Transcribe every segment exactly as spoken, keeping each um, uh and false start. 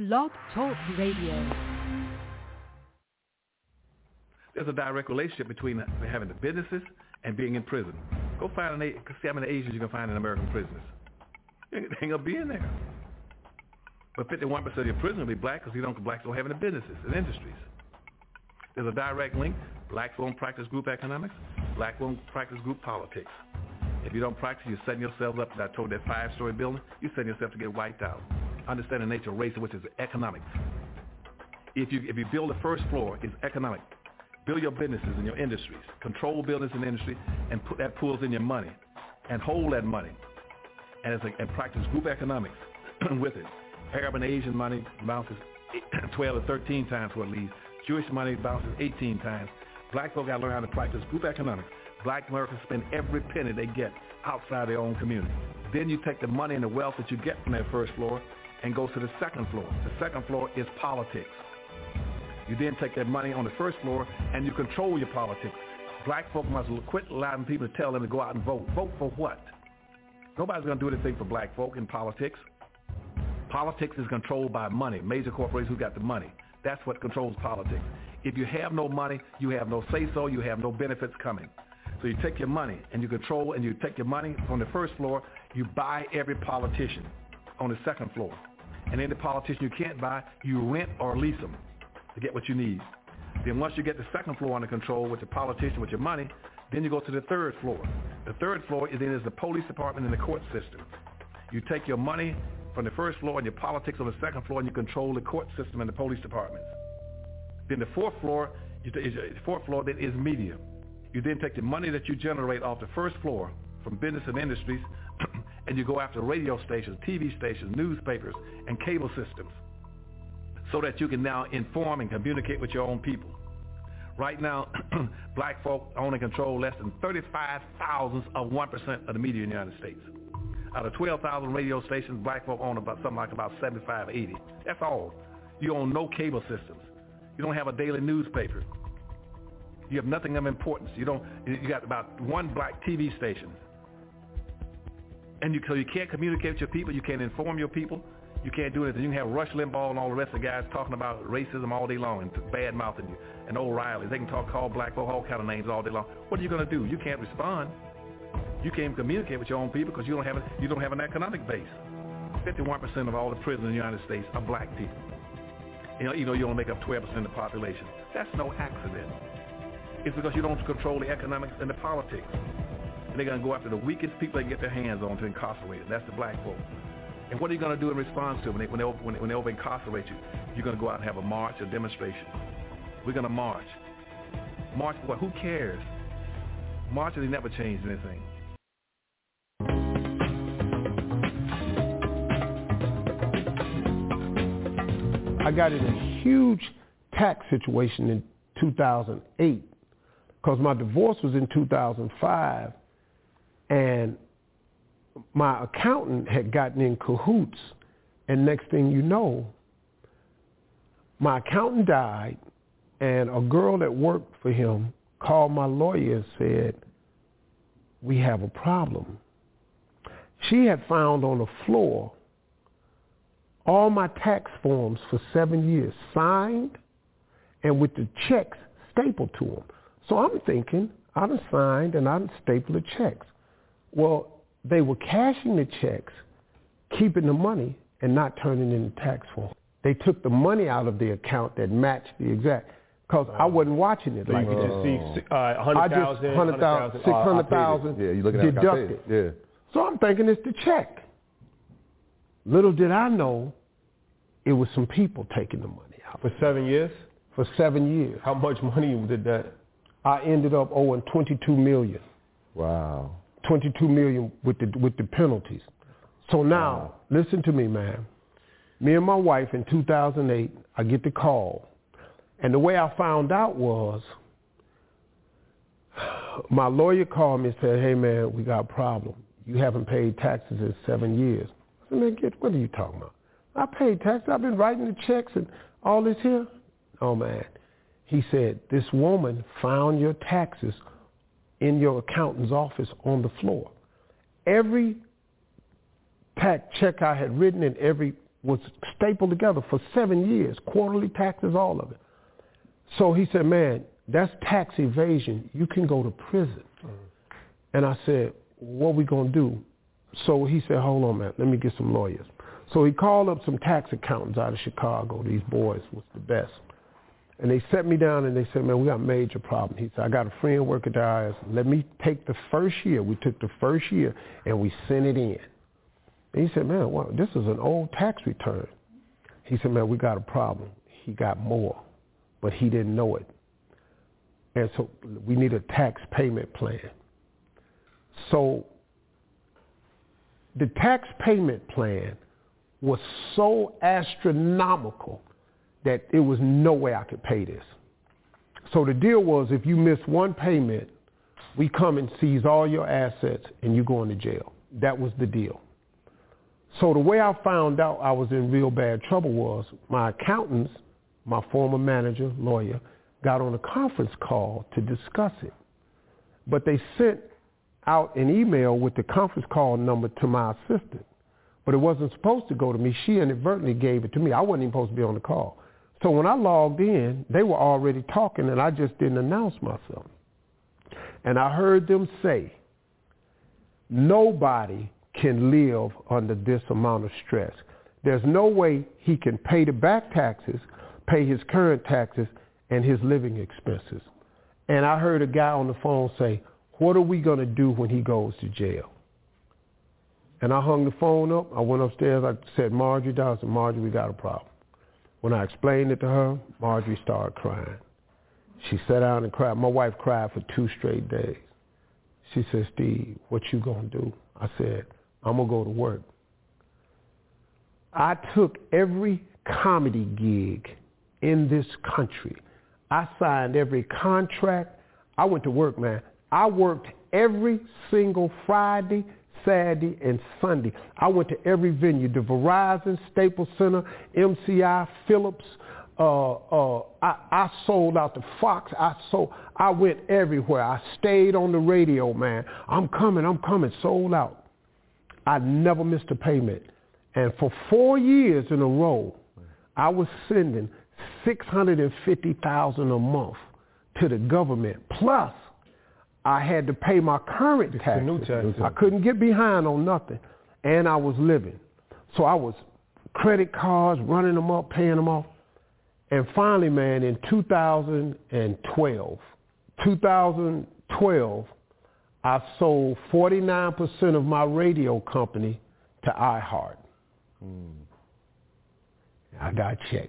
Blog Talk Radio. There's a direct relationship between having the businesses and being in prison. Go find an see how many Asians you can find in American prisons. They ain't gonna be in there. But fifty-one percent of your prisoners will be black because you don't blacks don't have any businesses and industries. There's a direct link. Blacks won't practice group economics. Black won't practice group politics. If you don't practice, you're setting yourself up. I told that five-story building, you're setting yourself to get wiped out. Understand the nature of race, which is economics. If you if you build the first floor, it's economic. Build your businesses and your industries. Control business and industry, and put that pools in your money, and hold that money, and it's like, and practice group economics with it. Arab and Asian money bounces twelve to thirteen times what it leaves. Jewish money bounces eighteen times. Black folk got to learn how to practice group economics. Black Americans spend every penny they get outside their own community. Then you take the money and the wealth that you get from that first floor and go to the second floor. The second floor is politics. You then take that money on the first floor and you control your politics. Black folk must quit allowing people to tell them to go out and vote. Vote for what? Nobody's going to do anything for black folk in politics. Politics is controlled by money. Major corporations who got the money. That's what controls politics. If you have no money, you have no say-so, you have no benefits coming. So you take your money and you control, and you take your money from the first floor, you buy every politician on the second floor. And any politician you can't buy, you rent or lease them to get what you need. Then once you get the second floor under control with the politician, with your money, then you go to the third floor. The third floor is then is the police department and the court system. You take your money from the first floor and your politics on the second floor, and you control the court system and the police departments. Then the fourth floor, is the fourth floor then is media. You then take the money that you generate off the first floor from business and industries, and you go after radio stations, T V stations, newspapers, and cable systems, so that you can now inform and communicate with your own people. Right now, black folk own and control less than thirty-five thousandths of one percent of the media in the United States. Out of twelve thousand radio stations, black folk own about something like about seventy-five, eighty. That's all. You own no cable systems. You don't have a daily newspaper. You have nothing of importance. You don't. You got about one black T V station, and you so you can't communicate with your people. You can't inform your people. You can't do anything. You can have Rush Limbaugh and all the rest of the guys talking about racism all day long and bad mouthing you, and O'Reilly. They can talk, call black folk all kind of names all day long. What are you going to do? You can't respond. You can't communicate with your own people because you don't have a, you don't have an economic base. fifty-one percent of all the prisoners in the United States are black people. You know, you know you only make up twelve percent of the population. That's no accident. It's because you don't control the economics and the politics. And they're going to go after the weakest people they can get their hands on to incarcerate. That's the black folk. And what are you going to do in response to it when they, when they, when they, when they over incarcerate you? You're going to go out and have a march, a demonstration. We're going to march. March for what? Who cares? Marches, they never changed anything. I got in a huge tax situation in two thousand eight because my divorce was in two thousand five, and my accountant had gotten in cahoots, and next thing you know, my accountant died, and a girl that worked for him called my lawyer and said, we have a problem. She had found on the floor all my tax forms for seven years, signed and with the checks stapled to them. So I'm thinking, I done signed and I done stapled the checks. Well, they were cashing the checks, keeping the money, and not turning in the tax form. They took the money out of the account that matched the exact, because I wasn't watching it. So like you could just see uh, one hundred thousand, one hundred thousand, six hundred thousand yeah, you looking at deducted. Yeah. So I'm thinking it's the check. Little did I know, it was some people taking the money out. For seven years? For seven years. How much money did that? I ended up owing twenty-two million dollars. Wow. twenty-two million dollars with the with the penalties. So now, wow. Listen to me, man. Me and my wife in two thousand eight, I get the call. And the way I found out was, my lawyer called me and said, hey, man, we got a problem. You haven't paid taxes in seven years. I said, man, get, what are you talking about? I paid taxes. I've been writing the checks and all this here. Oh, man. He said, this woman found your taxes in your accountant's office on the floor. Every tax check I had written and every was stapled together for seven years, quarterly taxes, all of it. So he said, man, that's tax evasion. You can go to prison. Mm-hmm. And I said, what we going to do? So he said, hold on, man, let me get some lawyers. So he called up some tax accountants out of Chicago. These boys was the best. And they set me down and they said, man, we got a major problem. He said, I got a friend working at the I R S. Let me take the first year. We took the first year and we sent it in. And he said, man, well, this is an old tax return. He said, man, we got a problem. He got more, but he didn't know it. And so we need a tax payment plan. So the tax payment plan was so astronomical that there was no way I could pay this. So the deal was, if you miss one payment, we come and seize all your assets and you go into jail. That was the deal. So the way I found out I was in real bad trouble was my accountants, my former manager, lawyer, got on a conference call to discuss it. But they sent out an email with the conference call number to my assistant. But it wasn't supposed to go to me. She inadvertently gave it to me. I wasn't even supposed to be on the call. So when I logged in, they were already talking, and I just didn't announce myself. And I heard them say, nobody can live under this amount of stress. There's no way he can pay the back taxes, pay his current taxes, and his living expenses. And I heard a guy on the phone say, what are we going to do when he goes to jail? And I hung the phone up. I went upstairs. I said, Marjorie, I said, Marjorie, we got a problem. When I explained it to her, Marjorie started crying. She sat down and cried. My wife cried for two straight days. She said, Steve, what you going to do? I said, I'm going to go to work. I took every comedy gig in this country. I signed every contract. I went to work, man. I worked every single Friday, Saturday, and Sunday. I went to every venue, the Verizon, Staples Center, M C I, Phillips. Uh, uh, I, I sold out the Fox. I sold. I went everywhere. I stayed on the radio, man. I'm coming, I'm coming, sold out. I never missed a payment. And for four years in a row, I was sending six hundred fifty thousand dollars a month to the government. Plus, I had to pay my current taxes. New taxes. I couldn't get behind on nothing. And I was living. So I was credit cards, running them up, paying them off. And finally, man, in two thousand twelve, two thousand twelve, I sold forty-nine percent of my radio company to iHeart. Mm. I got a check,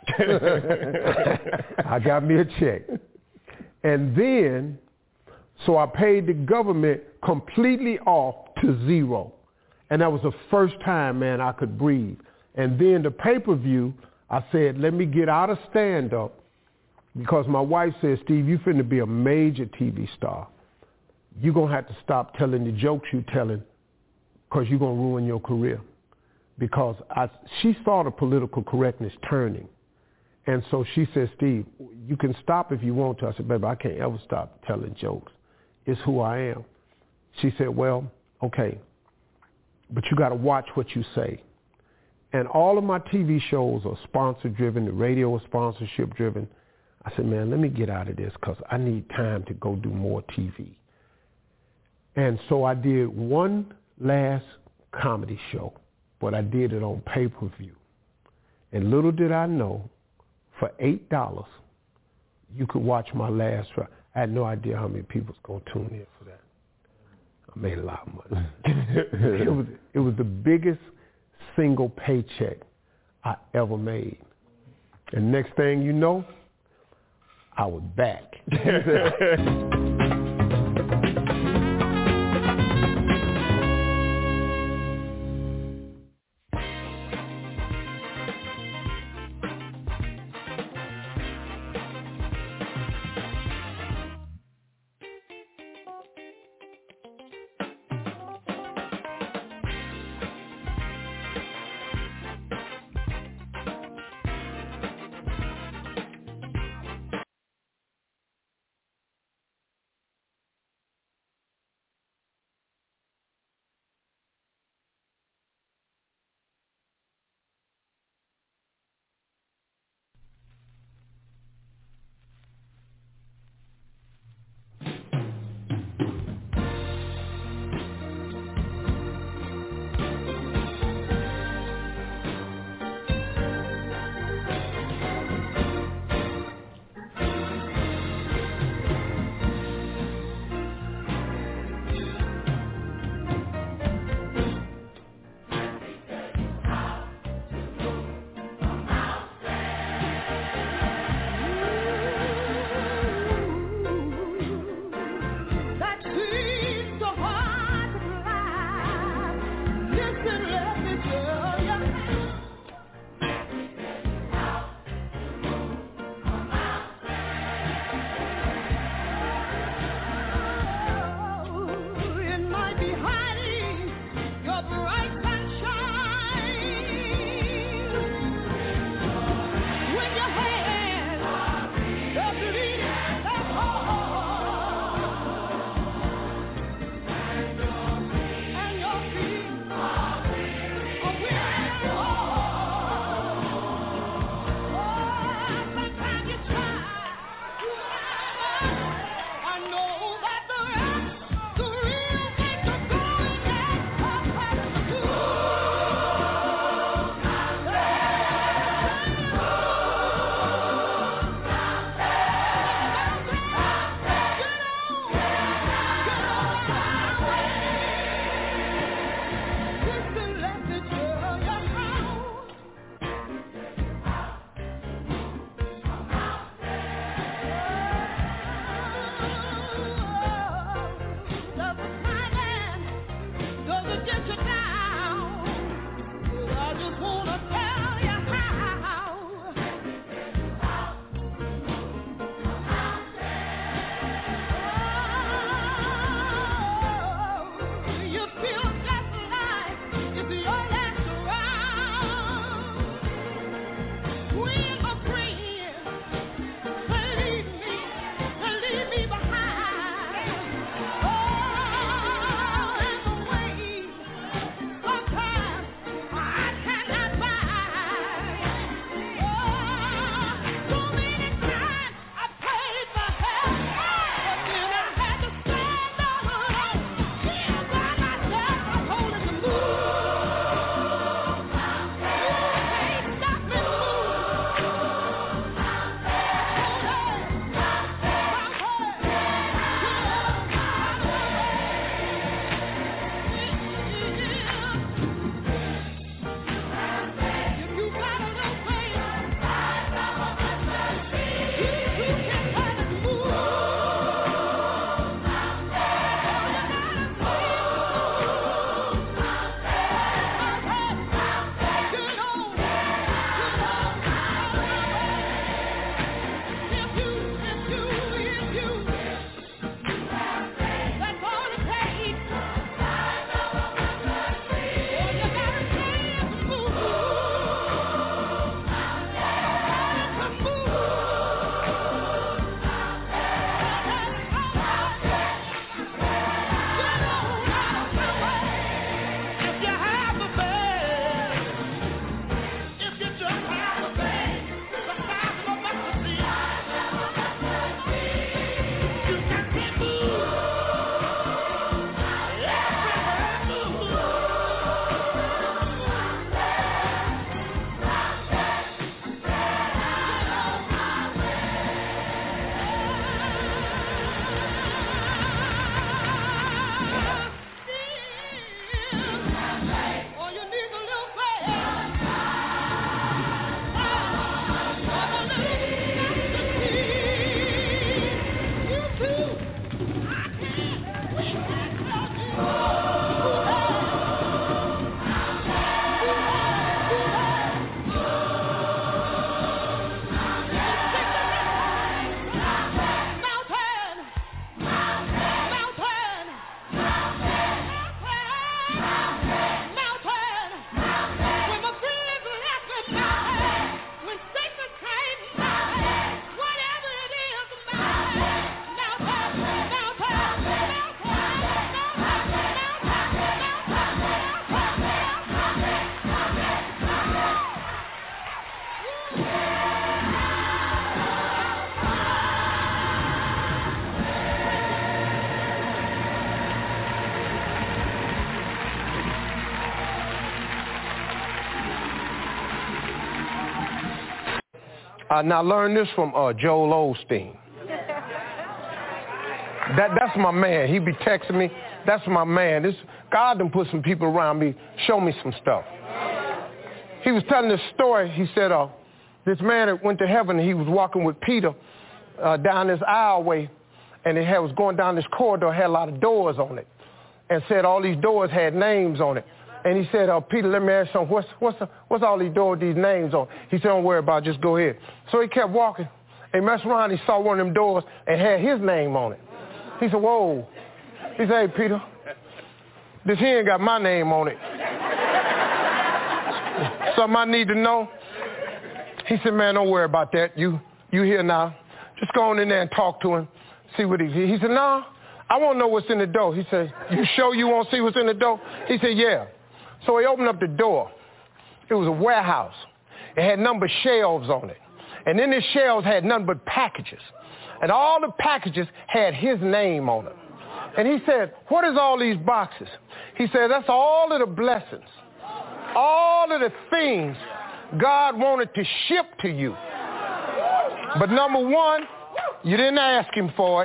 man. I got me a check. And then, so I paid the government completely off to zero. And that was the first time, man, I could breathe. And then the pay-per-view, I said, let me get out of stand-up, because my wife said, Steve, you finna be a major T V star. You're going to have to stop telling the jokes you're telling, because you're going to ruin your career. Because I, she saw the political correctness turning. And so she said, Steve, you can stop if you want to. I said, baby, I can't ever stop telling jokes. It's who I am. She said, well, okay, but you got to watch what you say. And all of my T V shows are sponsor-driven. The radio is sponsorship-driven. I said, man, let me get out of this because I need time to go do more T V. And so I did one last comedy show, but I did it on pay-per-view. And little did I know, for eight dollars, you could watch my last show. I had no idea how many people was going to tune in for that. I made a lot of money. it was it was the biggest single paycheck I ever made. And next thing you know, I was back. Uh, now learn this from uh, Joel Osteen. That that's my man. He be texting me. That's my man. This God done put some people around me, show me some stuff. He was telling this story. He said, uh, this man that went to heaven, he was walking with Peter uh, down this aisleway, and it had, was going down this corridor, had a lot of doors on it, and said all these doors had names on it. And he said, uh, Peter, let me ask you something. What's, what's, the, what's all these doors, these names on? He said, don't worry about it, just go ahead. So he kept walking. He messed around, he saw one of them doors and had his name on it. He said, whoa. He said, hey, Peter, this here ain't got my name on it. Something I need to know? He said, man, don't worry about that. You you here now. Just go on in there and talk to him, see what he He said, no, I want to know what's in the door. He said, you sure you want to see what's in the door? He said, yeah. So he opened up the door. It was a warehouse. It had number shelves on it. And then the shelves had nothing but packages. And all the packages had his name on them. And he said, what is all these boxes? He said, that's all of the blessings, all of the things God wanted to ship to you. But number one, you didn't ask him for it.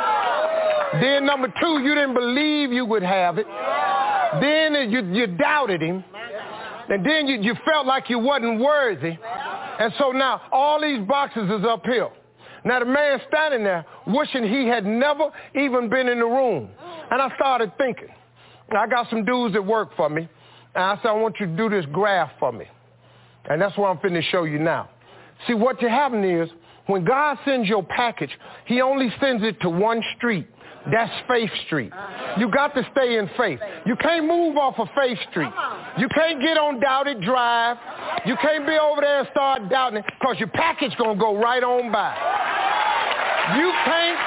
Then number two, you didn't believe you would have it. Then you, you doubted him. And then you, you felt like you wasn't worthy. And so now all these boxes is uphill. Now the man standing there wishing he had never even been in the room. And I started thinking, I got some dudes that work for me. And I said, I want you to do this graph for me. And that's what I'm finna show you now. See, what you happen is, when God sends your package, he only sends it to one street. That's Faith Street. You got to stay in faith. You can't move off of Faith Street. You can't get on Doubted Drive. You can't be over there and start doubting it, because your package going to go right on by. You can't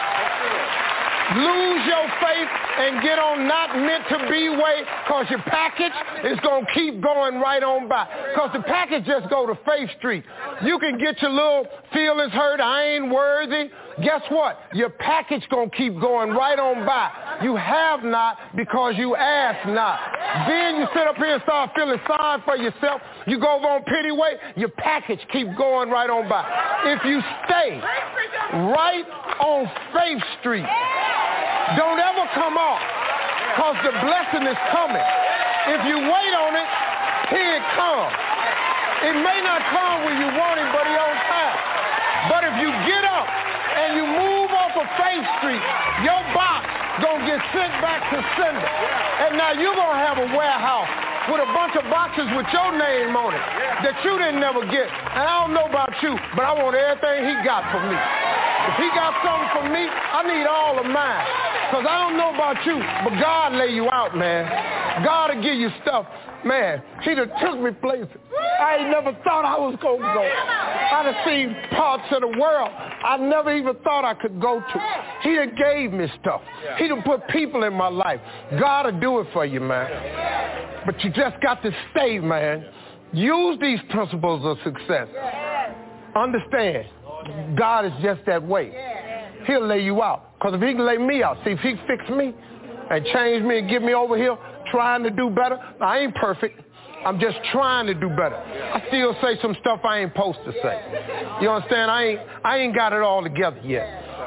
lose your faith and get on not meant to be way, because your package is going to keep going right on by. Because the package just go to Faith Street. You can get your little feelings hurt, I ain't worthy. Guess what? Your package going to keep going right on by. You have not because you ask not. Then you sit up here and start feeling sorry for yourself. You go over on pity way, your package keep going right on by. If you stay right on Faith Street, don't ever come off, because the blessing is coming. If you wait on it, here it comes. It may not come when you want it, but it's on time. But if you get up and you move off of Faith Street, your box gonna get sent back to sender. And now you're gonna have a warehouse with a bunch of boxes with your name on it that you didn't never get. And I don't know about you, but I want everything he got for me. If he got something for me, I need all of mine. Because I don't know about you, but God lay you out, man. God will give you stuff. Man, he done took me places I ain't never thought I was going to go. I done seen parts of the world I never even thought I could go to. He done gave me stuff. He done put people in my life. God will do it for you, man. But you just got to stay, man. Use these principles of success. Understand, God is just that way. He'll lay you out. Because if he can lay me out, see, if he fix me and change me and get me over here trying to do better, I ain't perfect. I'm just trying to do better. I still say some stuff I ain't supposed to say. You understand? I ain't, I ain't got it all together yet.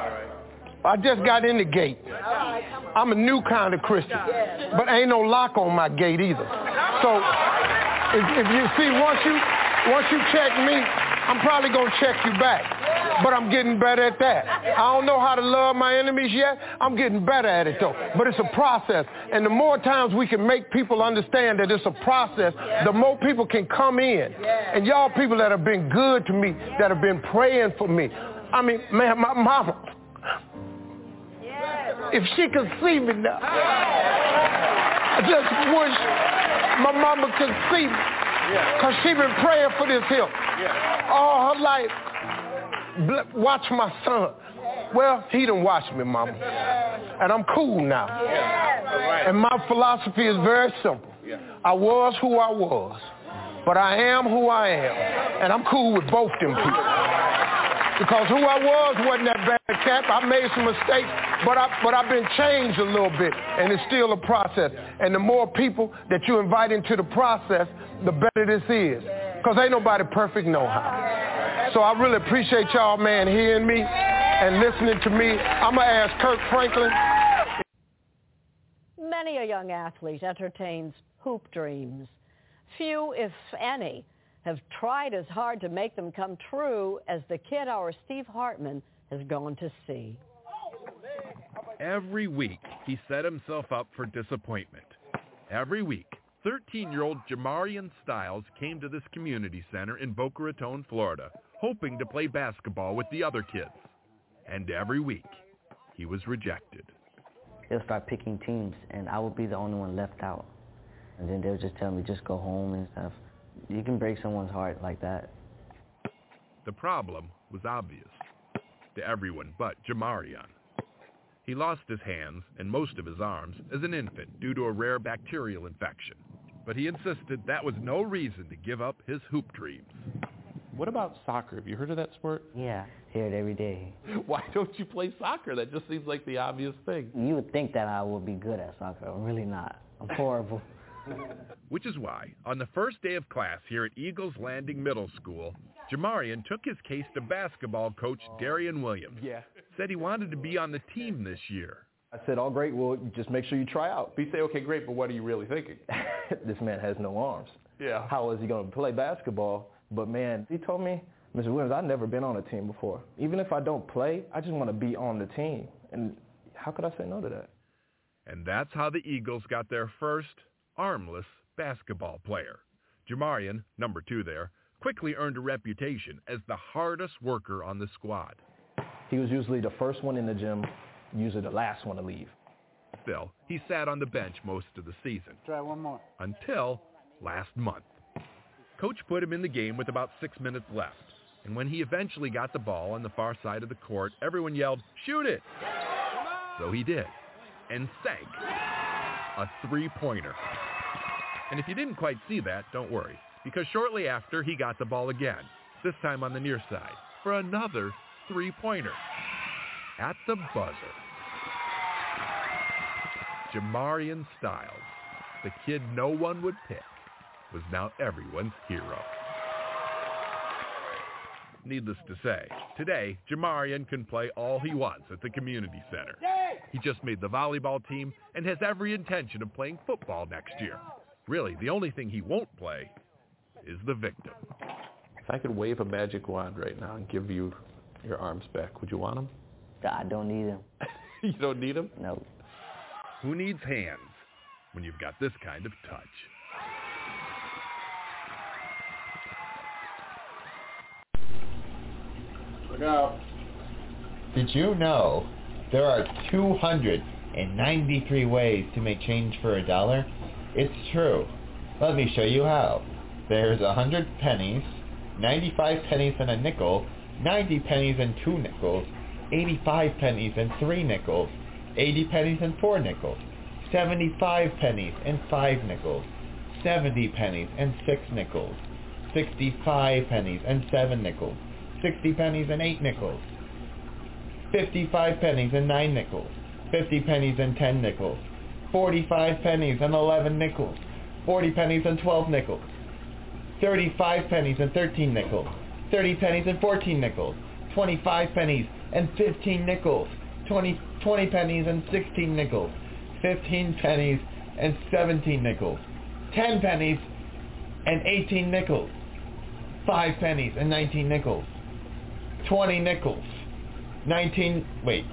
I just got in the gate. I'm a new kind of Christian, but ain't no lock on my gate either. So if, if you see, once you, once you check me, I'm probably going to check you back. But I'm getting better at that. I don't know how to love my enemies yet. I'm getting better at it, though. But it's a process. And the more times we can make people understand that it's a process, the more people can come in. And y'all people that have been good to me, that have been praying for me. I mean, man, my mama, if she could see me now, I just wish my mama could see me. Because she been praying for this here all her life. Watch my son. Well, he done watch me, mama. And I'm cool now. And my philosophy is very simple. I was who I was, but I am who I am. And I'm cool with both them people. Because who I was wasn't that bad cat. I made some mistakes, but, I, but I've been changed a little bit, and it's still a process. And the more people that you invite into the process, the better this is. Because ain't nobody perfect no how. So I really appreciate y'all, man, hearing me and listening to me. I'm going to ask Kirk Franklin. Many a young athlete entertains hoop dreams. Few, if any, have tried as hard to make them come true as the kid our Steve Hartman has gone to see. Every week, he set himself up for disappointment. Every week, thirteen-year-old Jamarian Styles came to this community center in Boca Raton, Florida, hoping to play basketball with the other kids. And every week, he was rejected. They'll start picking teams, and I would be the only one left out. And then they'll just tell me, just go home and stuff. You can break someone's heart like that. The problem was obvious to everyone but Jamarian. He lost his hands and most of his arms as an infant due to a rare bacterial infection. But he insisted that was no reason to give up his hoop dreams. What about soccer? Have you heard of that sport? Yeah, hear it every day. Why don't you play soccer? That just seems like the obvious thing. You would think that I would be good at soccer. I'm really not. I'm horrible. Which is why, on the first day of class here at Eagles Landing Middle School, Jamarian took his case to basketball coach Darian Williams. Yeah. Said he wanted to be on the team this year. I said, all great, well, just make sure you try out. But you say, okay, great, but what are you really thinking? This man has no arms. Yeah. How is he going to play basketball? But, man, he told me, Mister Williams, I've never been on a team before. Even if I don't play, I just want to be on the team. And how could I say no to that? And that's how the Eagles got their first armless basketball player. Jamarian, number two there, quickly earned a reputation as the hardest worker on the squad. He was usually the first one in the gym, usually the last one to leave. Still, he sat on the bench most of the season. Try one more. Until last month. Coach put him in the game with about six minutes left. And when he eventually got the ball on the far side of the court, everyone yelled, "Shoot it!" So he did. And sank a three-pointer. And if you didn't quite see that, don't worry, because shortly after he got the ball again, this time on the near side, for another three-pointer at the buzzer. Jamarian Styles, the kid no one would pick, was now everyone's hero. Needless to say, today, Jamarian can play all he wants at the community center. He just made the volleyball team and has every intention of playing football next year. Really, the only thing he won't play is the victim. If I could wave a magic wand right now and give you your arms back, would you want them? I don't need them. You don't need them? No. Who needs hands when you've got this kind of touch? Look out. Did you know there are two hundred ninety-three ways to make change for a dollar? It's true. Let me show you how. There's one hundred pennies, ninety-five pennies and a nickel, ninety pennies and two nickels, eighty-five pennies and three nickels, eighty pennies and four nickels, seventy-five pennies and five nickels, seventy pennies and six nickels, sixty-five pennies and seven nickels, sixty pennies and eight nickels, fifty-five pennies and nine nickels, fifty pennies and ten nickels, forty-five pennies and eleven nickels, forty pennies and twelve nickels, thirty-five pennies and thirteen nickels, thirty pennies and fourteen nickels, twenty-five pennies and fifteen nickels, twenty, twenty pennies and sixteen nickels, fifteen pennies and seventeen nickels, ten pennies and eighteen nickels, five pennies and nineteen nickels, twenty nickels, nineteen, wait.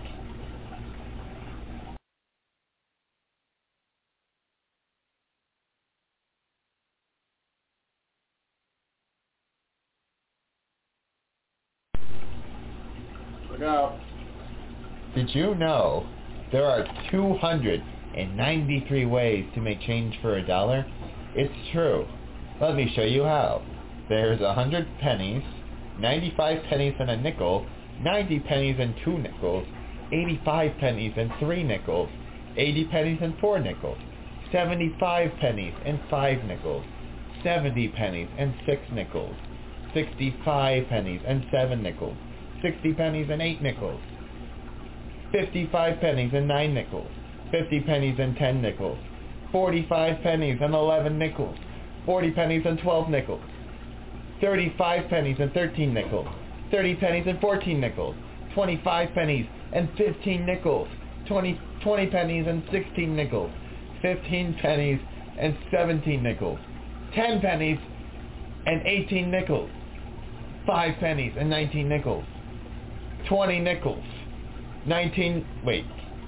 Look out. Did you know there are two hundred ninety-three ways to make change for a dollar? It's true. Let me show you how. There's one hundred pennies, ninety-five pennies and a nickel, ninety pennies and two nickels, eighty-five pennies and three nickels, eighty pennies and four nickels, seventy-five pennies and five nickels, seventy pennies and six nickels, sixty-five pennies and seven nickels, sixty pennies and eight nickels, fifty-five pennies and nine nickels, fifty pennies and ten nickels, forty-five pennies and eleven nickels, forty pennies and twelve nickels, thirty-five pennies and thirteen nickels, thirty pennies and fourteen nickels, twenty-five pennies and fifteen nickels, twenty, twenty pennies and sixteen nickels, fifteen pennies and seventeen nickels, ten pennies and eighteen nickels, five pennies and nineteen nickels, twenty nickels, nineteen, wait.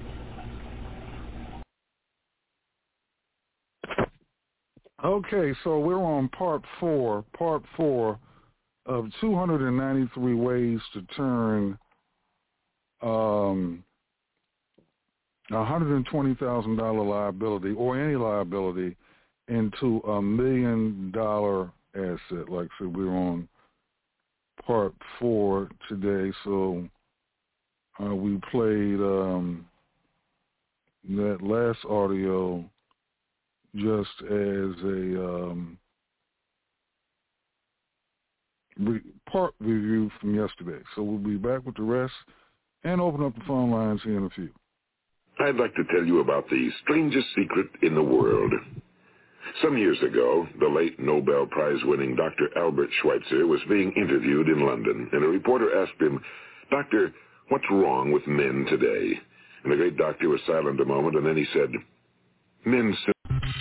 Okay, so we're on part four, part four of two hundred ninety-three ways to turn um, a one hundred twenty thousand dollars liability or any liability into a million dollar asset. Like I said, we're on part four today, so uh, we played um, that last audio just as a um, re- part review from yesterday. So we'll be back with the rest and open up the phone lines here in a few. I'd like to tell you about the strangest secret in the world. Some years ago, the late Nobel Prize-winning Doctor Albert Schweitzer was being interviewed in London, and a reporter asked him, "Doctor, what's wrong with men today?" And the great doctor was silent a moment, and then he said, "Men simply..."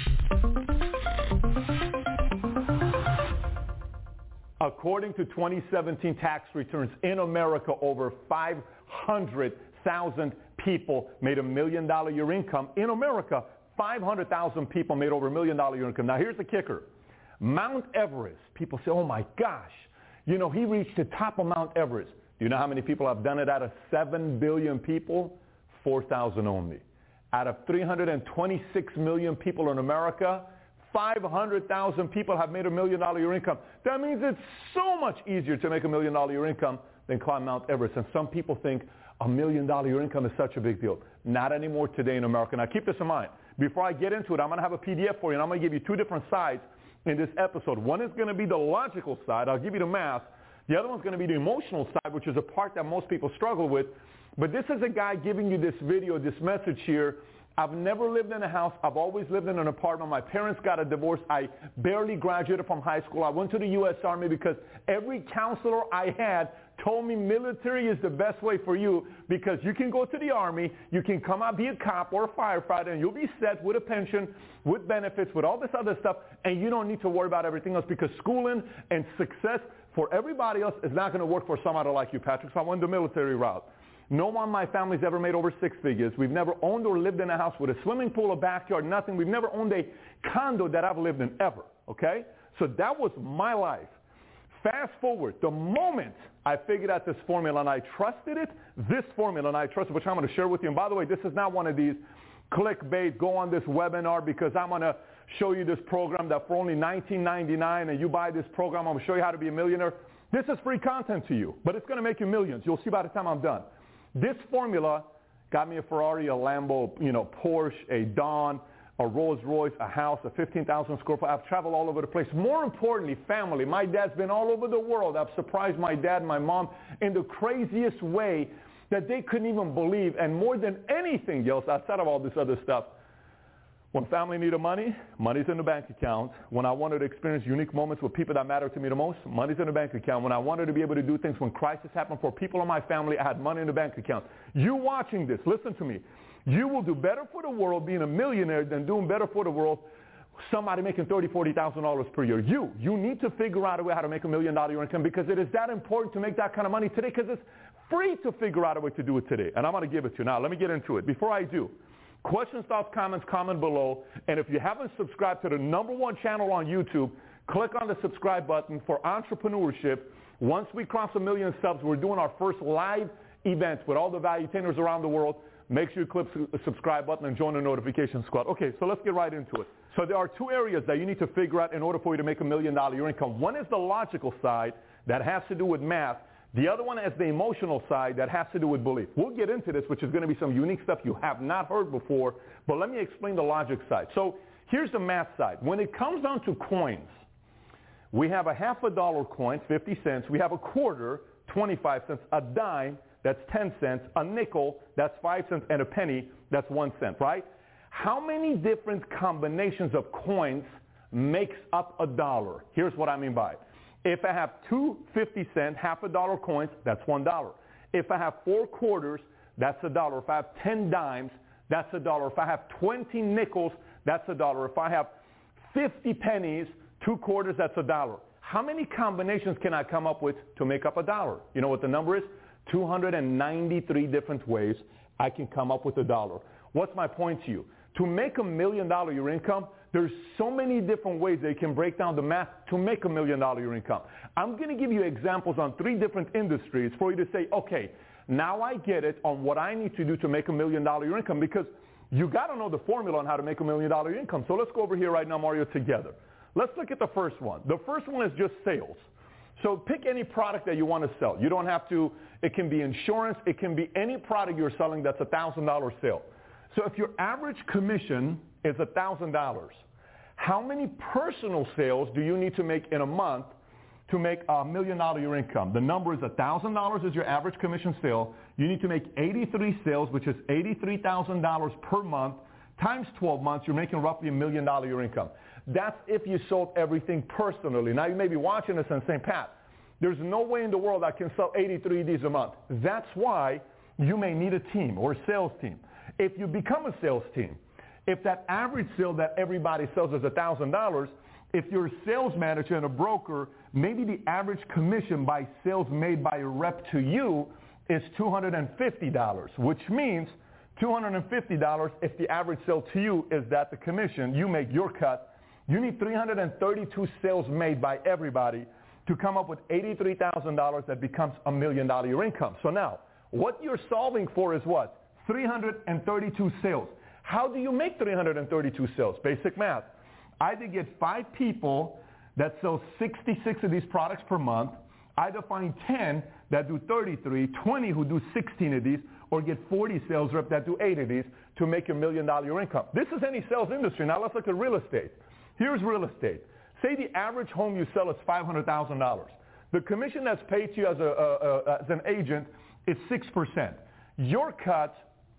According to twenty seventeen tax returns in America, over five hundred thousand people made a million dollar year income. In America, five hundred thousand people made over a million dollar year income. Now here's the kicker. Mount Everest, people say, oh my gosh, you know, he reached the top of Mount Everest. Do you know how many people have done it out of seven billion people? four thousand only. Out of three hundred twenty-six million people in America, five hundred thousand people have made a million dollar year income. That means it's so much easier to make a million dollar year income than climb Mount Everest. And some people think a million dollar year income is such a big deal. Not anymore today in America. Now keep this in mind. Before I get into it, I'm going to have a P D F for you, and I'm going to give you two different sides in this episode. One is going to be the logical side. I'll give you the math. The other one's going to be the emotional side, which is a part that most people struggle with. But this is a guy giving you this video, this message here. I've never lived in a house. I've always lived in an apartment. My parents got a divorce. I barely graduated from high school. I went to the U S Army because every counselor I had told me military is the best way for you because you can go to the Army, you can come out, be a cop or a firefighter, and you'll be set with a pension, with benefits, with all this other stuff, and you don't need to worry about everything else because schooling and success for everybody else is not going to work for somebody like you, Patrick. So I went the military route. No one in my family's ever made over six figures. We've never owned or lived in a house with a swimming pool, a backyard, nothing. We've never owned a condo that I've lived in ever, okay? So that was my life. Fast forward, the moment I figured out this formula and I trusted it, this formula and I trusted, which I'm going to share with you. And by the way, this is not one of these clickbait, go on this webinar because I'm going to show you this program that for only nineteen ninety-nine and you buy this program, I'm going to show you how to be a millionaire. This is free content to you, but it's going to make you millions. You'll see by the time I'm done. This formula got me a Ferrari, a Lambo, you know, Porsche, a Dawn, a Rolls Royce, a house, a fifteen thousand square foot. I've traveled all over the place. More importantly, family. My dad's been all over the world. I've surprised my dad and my mom in the craziest way that they couldn't even believe. And more than anything else, outside of all this other stuff, when family needed money, money's in the bank account. When I wanted to experience unique moments with people that matter to me the most, money's in the bank account. When I wanted to be able to do things when crisis happened for people in my family, I had money in the bank account. You watching this, listen to me. You will do better for the world being a millionaire than doing better for the world somebody making thirty thousand dollars, forty thousand dollars per year. You, you need to figure out a way how to make a million dollar year income because it is that important to make that kind of money today because it's free to figure out a way to do it today. And I'm going to give it to you. Now, let me get into it. Before I do, questions, thoughts, comments, comment below. And if you haven't subscribed to the number one channel on YouTube, click on the subscribe button for entrepreneurship. Once we cross a million subs, we're doing our first live event with all the valuetainers around the world. Make sure you click the subscribe button and join the notification squad. Okay, so let's get right into it. So there are two areas that you need to figure out in order for you to make a million dollar year income. One is the logical side that has to do with math. The other one is the emotional side that has to do with belief. We'll get into this, which is going to be some unique stuff you have not heard before, but let me explain the logic side. So here's the math side. When it comes down to coins, we have a half a dollar coin, fifty cents. We have a quarter, twenty-five cents. A dime, that's ten cents. A nickel, that's five cents. And a penny, that's one cent, right? How many different combinations of coins makes up a dollar? Here's what I mean by it. If I have two fifty cent, half a dollar coins, that's one dollar. If I have four quarters, that's a dollar. If I have ten dimes, that's a dollar. If I have twenty nickels, that's a dollar. If I have fifty pennies, two quarters, that's a dollar. How many combinations can I come up with to make up a dollar? You know what the number is? two hundred ninety-three different ways I can come up with a dollar. What's my point to you? To make a million dollar your income, there's so many different ways they can break down the math to make a million dollar your income. I'm going to give you examples on three different industries for you to say, okay, now I get it on what I need to do to make a million dollar your income, because you got to know the formula on how to make a million dollar income. So let's go over here right now, Mario, together. Let's look at the first one. The first one is just sales. So pick any product that you want to sell. You don't have to, it can be insurance, it can be any product you're selling that's a one thousand dollar sale. So if your average commission is one thousand dollars, how many personal sales do you need to make in a month to make a million dollar your income? The number is one thousand dollars is your average commission sale. You need to make eighty-three sales, which is eighty-three thousand dollars per month, times twelve months, you're making roughly a million dollar your income. That's if you sold everything personally. Now you may be watching this and saying, Pat, there's no way in the world I can sell eighty-three of these a month. That's why you may need a team or a sales team. If you become a sales team, if that average sale that everybody sells is one thousand dollars, if you're a sales manager and a broker, maybe the average commission by sales made by a rep to you is two hundred fifty dollars, which means two hundred fifty dollars if the average sale to you is that the commission, you make your cut. You need three hundred thirty-two sales made by everybody to come up with eighty-three thousand dollars that becomes a million dollar your income. So now, what you're solving for is what? three hundred thirty-two sales. How do you make three hundred thirty-two sales? Basic math. Either get five people that sell sixty-six of these products per month, either find ten that do thirty-three, twenty who do sixteen of these, or get forty sales reps that do eight of these to make a million dollar your income. This is any sales industry. Now let's look at real estate. Here's real estate. Say the average home you sell is five hundred thousand dollars. The commission that's paid to you as, a, uh, uh, as an agent is six percent. Your cut,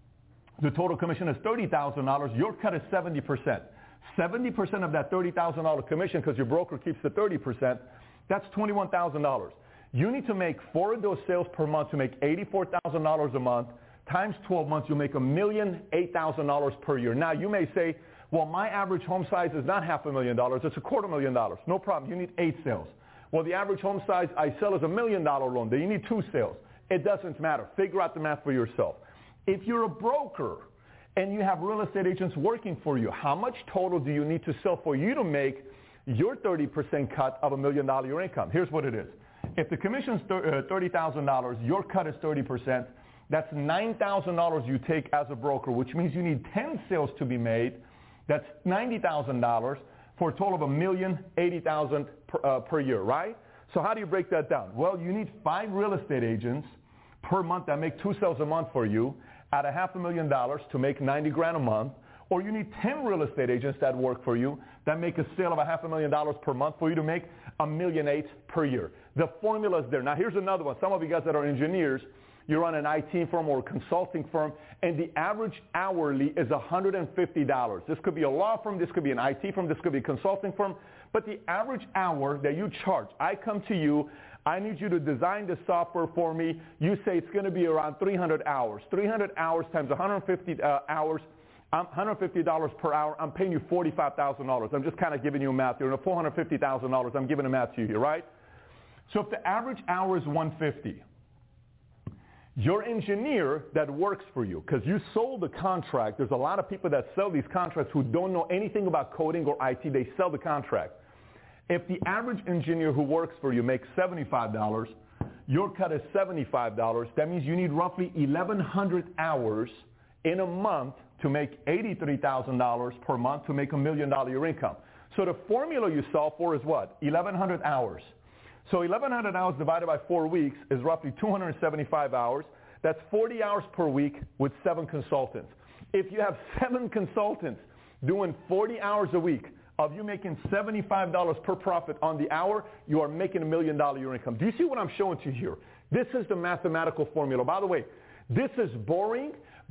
the total commission is thirty thousand dollars. Your cut is seventy percent. seventy percent of that thirty thousand dollars commission, because your broker keeps the thirty percent, that's twenty-one thousand dollars. You need to make four of those sales per month to make eighty-four thousand dollars a month. Times twelve months, you'll make a million eight thousand dollars per year. Now, you may say, well, my average home size is not half a million dollars. It's a quarter million dollars. No problem. You need eight sales. Well, the average home size I sell is a million dollar loan. Then you need two sales. It doesn't matter. Figure out the math for yourself. If you're a broker and you have real estate agents working for you, how much total do you need to sell for you to make your thirty percent cut of a million dollar your income? Here's what it is. If the commission is thirty thousand dollars, your cut is thirty percent. That's nine thousand dollars you take as a broker, which means you need ten sales to be made. That's ninety thousand dollars for a total of a million eighty thousand per, uh, per year, right? So how do you break that down? Well, you need five real estate agents per month that make two sales a month for you at a half a million dollars to make ninety grand a month, or you need ten real estate agents that work for you that make a sale of a half a million dollars per month for you to make a million eight per year. The formula is there. Now here's another one. Some of you guys that are engineers, you run an I T firm or a consulting firm, and the average hourly is one hundred fifty dollars. This could be a law firm, this could be an I T firm, this could be a consulting firm, but the average hour that you charge, I come to you, I need you to design the software for me. You say it's going to be around three hundred hours. three hundred hours times one hundred fifty uh, hours, um, one hundred fifty dollars per hour. I'm paying you forty-five thousand dollars. I'm just kind of giving you a math here. You know, four hundred fifty thousand dollars. I'm giving a math to you here, right? So if the average hour is one hundred fifty dollars, your engineer that works for you, because you sold the contract, there's a lot of people that sell these contracts who don't know anything about coding or I T. They sell the contract. If the average engineer who works for you makes seventy-five dollars, your cut is seventy-five dollars. That means you need roughly eleven hundred hours in a month to make eighty-three thousand dollars per month to make a million dollar your income. So the formula you solve for is what? eleven hundred hours. So eleven hundred hours divided by four weeks is roughly two hundred seventy-five hours. That's forty hours per week with seven consultants. If you have seven consultants doing forty hours a week, of you making seventy-five dollars per profit on the hour, you are making a million dollar your income. Do you see what I'm showing to you here? This is the mathematical formula. By the way, this is boring,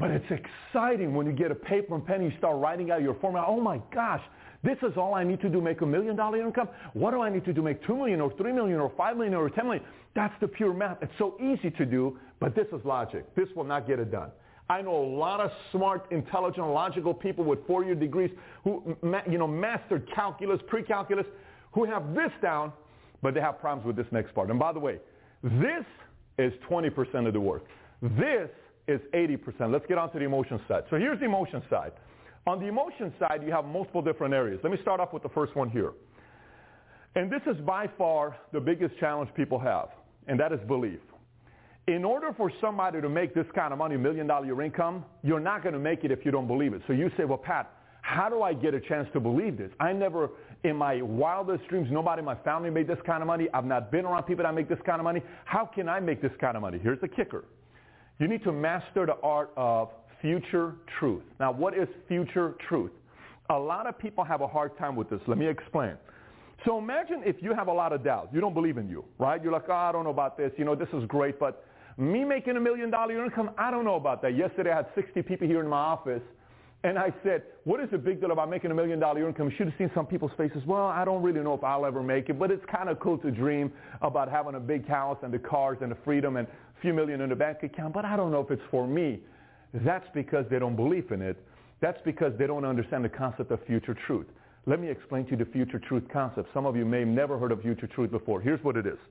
But it's exciting when you get a paper and pen and you start writing out your formula. Oh my gosh, this is all I need to do, make a million dollar income. What do I need to do, make two million or three million or five million or ten million? That's the pure math. It's so easy to do, but this is logic. This will not get it done. I know a lot of smart, intelligent, logical people with four-year degrees who, you know, mastered calculus, pre-calculus, who have this down, but they have problems with this next part. And by the way, this is twenty percent of the work. This is eighty percent. Let's get on to the emotion side. So here's the emotion side. On the emotion side, you have multiple different areas. Let me start off with the first one here. And this is by far the biggest challenge people have, and that is belief. In order for somebody to make this kind of money, a million dollar your income, you're not going to make it if you don't believe it. So you say, well, Pat, how do I get a chance to believe this? I never, in my wildest dreams, nobody in my family made this kind of money. I've not been around people that make this kind of money. How can I make this kind of money? Here's the kicker. You need to master the art of future truth. Now, what is future truth? A lot of people have a hard time with this. Let me explain. So imagine if you have a lot of doubt. You don't believe in you, right? You're like, oh, I don't know about this. You know, this is great, but me making a million dollar income, I don't know about that. Yesterday, I had sixty people here in my office, and I said, what is the big deal about making a million dollar income? You should have seen some people's faces. Well, I don't really know if I'll ever make it, but it's kind of cool to dream about having a big house and the cars and the freedom and a few million in the bank account, but I don't know if it's for me. That's because they don't believe in it. That's because they don't understand the concept of future truth. Let me explain to you the future truth concept. Some of you may have never heard of future truth before. Here's what it is.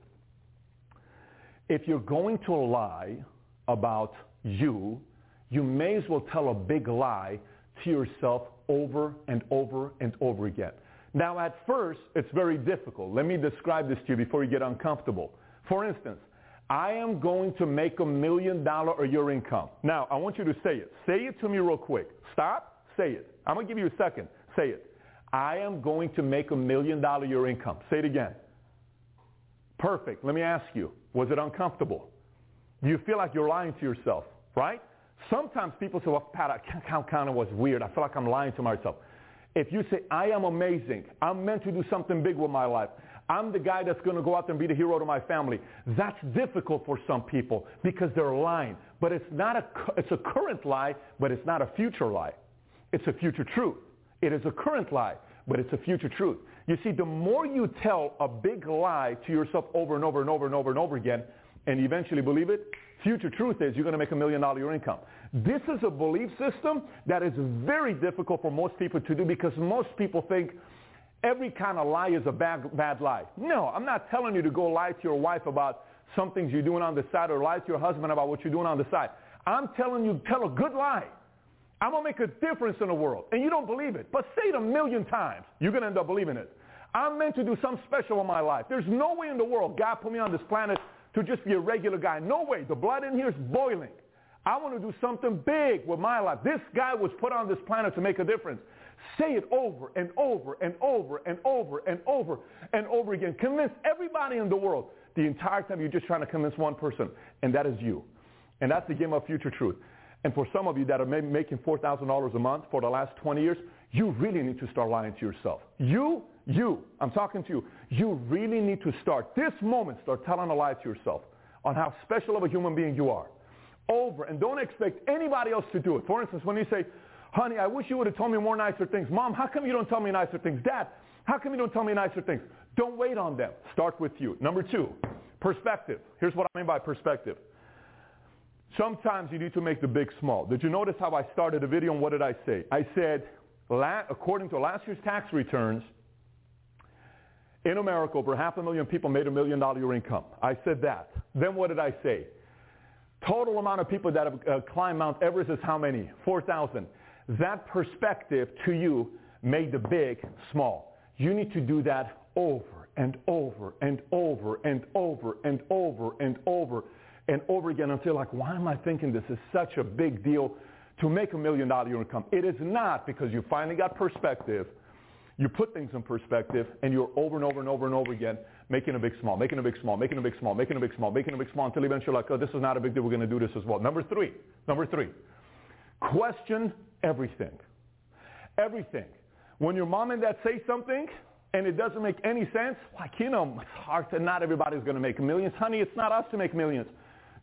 If you're going to lie about you, you may as well tell a big lie to yourself over and over and over again. Now, at first, it's very difficult. Let me describe this to you before you get uncomfortable. For instance, I am going to make a million dollar a year income. Now, I want you to say it. Say it to me real quick. Stop. Say it. I'm going to give you a second. Say it. I am going to make a million dollar a year income. Say it again. Perfect. Let me ask you, was it uncomfortable? Do you feel like you're lying to yourself, right? Sometimes people say, well, Pat, that kind of was weird. I feel like I'm lying to myself. If you say, I am amazing, I'm meant to do something big with my life, I'm the guy that's going to go out there and be the hero to my family, that's difficult for some people because they're lying. But it's not a, it's a current lie, but it's not a future lie. It's a future truth. It is a current lie, but it's a future truth. You see, the more you tell a big lie to yourself over and over and over and over and over again, and eventually believe it, future truth is you're going to make a million dollar your income. This is a belief system that is very difficult for most people to do because most people think every kind of lie is a bad, bad lie. No, I'm not telling you to go lie to your wife about some things you're doing on the side or lie to your husband about what you're doing on the side. I'm telling you, tell a good lie. I'm going to make a difference in the world. And you don't believe it. But say it a million times. You're going to end up believing it. I'm meant to do something special in my life. There's no way in the world God put me on this planet to just be a regular guy. No way. The blood in here is boiling. I want to do something big with my life. This guy was put on this planet to make a difference. Say it over and over and over and over and over and over again. Convince everybody in the world. The entire time you're just trying to convince one person, and that is you. And that's the game of future truth. And for some of you that are maybe making four thousand dollars a month for the last twenty years, you really need to start lying to yourself. You, you, I'm talking to you. You really need to start this moment, start telling a lie to yourself on how special of a human being you are. Over, and don't expect anybody else to do it. For instance, when you say, honey, I wish you would have told me more nicer things. Mom, how come you don't tell me nicer things? Dad, how come you don't tell me nicer things? Don't wait on them. Start with you. Number two, perspective. Here's what I mean by perspective. Sometimes you need to make the big small. Did you notice how I started the video and what did I say? I said, according to last year's tax returns, in America, over half a million people made a million dollar year income. I said that. Then what did I say? Total amount of people that have uh, climbed Mount Everest is how many? four thousand. That perspective to you made the big small. You need to do that over and over and over and over and over and over and over again until like, why am I thinking this is such a big deal to make a million dollar year income? It is not, because you finally got perspective. You put things in perspective, and you're over and over and over and over again making a big small, making a big small, making a big small, making a big small, making a big small, until eventually you're like, oh, this is not a big deal. We're going to do this as well. Number three, number three, question everything. Everything. When your mom and dad say something and it doesn't make any sense, like, you know, it's hard to, not everybody's going to make millions. Honey, it's not us to make millions.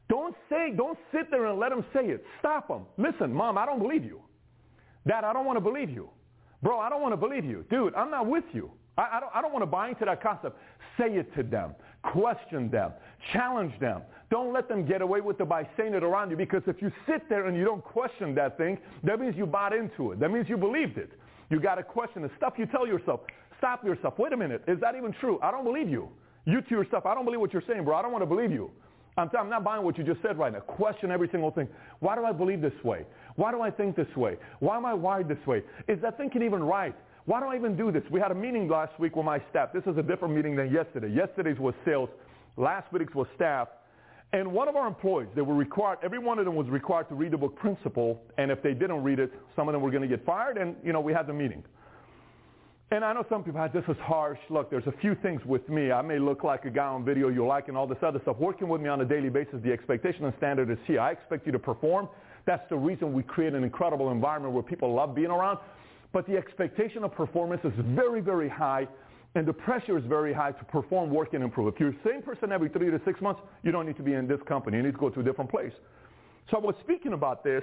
Don't say, don't sit there and let them say it. Stop them. Listen, Mom, I don't believe you. Dad, I don't want to believe you. Bro, I don't want to believe you. Dude, I'm not with you. I, I don't, I don't want to buy into that concept. Say it to them. Question them. Challenge them. Don't let them get away with it by saying it around you, because if you sit there and you don't question that thing, that means you bought into it. That means you believed it. You got to question the stuff you tell yourself. Stop yourself. Wait a minute. Is that even true? I don't believe you. You to yourself, I don't believe what you're saying, bro. I don't want to believe you. I'm, t- I'm not buying what you just said right now. Question every single thing. Why do I believe this way? Why do I think this way? Why am I wired this way? Is that thinking even right? Why do I even do this? We had a meeting last week with my staff. This is a different meeting than yesterday. Yesterday's was sales. Last week's was staff. And one of our employees, they were required, every one of them was required to read the book Principle, and if they didn't read it, some of them were going to get fired, and, you know, we had the meeting. And I know some people, this is harsh. Look, there's a few things with me. I may look like a guy on video you like and all this other stuff. Working with me on a daily basis, the expectation and standard is here. I expect you to perform. That's the reason we create an incredible environment where people love being around. But the expectation of performance is very, very high, and the pressure is very high to perform, work, and improve. If you're the same person every three to six months, you don't need to be in this company. You need to go to a different place. So I was speaking about this,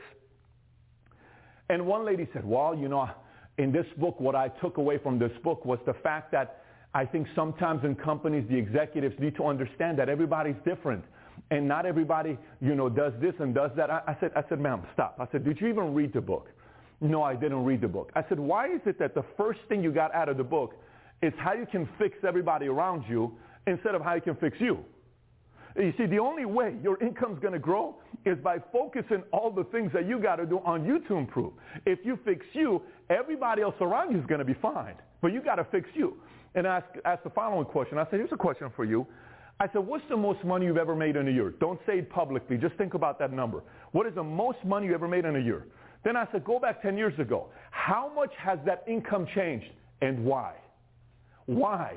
and one lady said, well, you know, in this book, what I took away from this book was the fact that I think sometimes in companies, the executives need to understand that everybody's different, and not everybody, you know, does this and does that. I, I said, I said, ma'am, stop. I said, did you even read the book? No, I didn't read the book. I said, why is it that the first thing you got out of the book is how you can fix everybody around you instead of how you can fix you? You see, the only way your income's going to grow is by focusing all the things that you got to do on you to improve. If you fix you, everybody else around you is going to be fine. But you got to fix you. And I asked, asked the following question. I said, here's a question for you. I said, what's the most money you've ever made in a year? Don't say it publicly. Just think about that number. What is the most money you ever made in a year? Then I said, go back ten years ago. How much has that income changed and why? Why?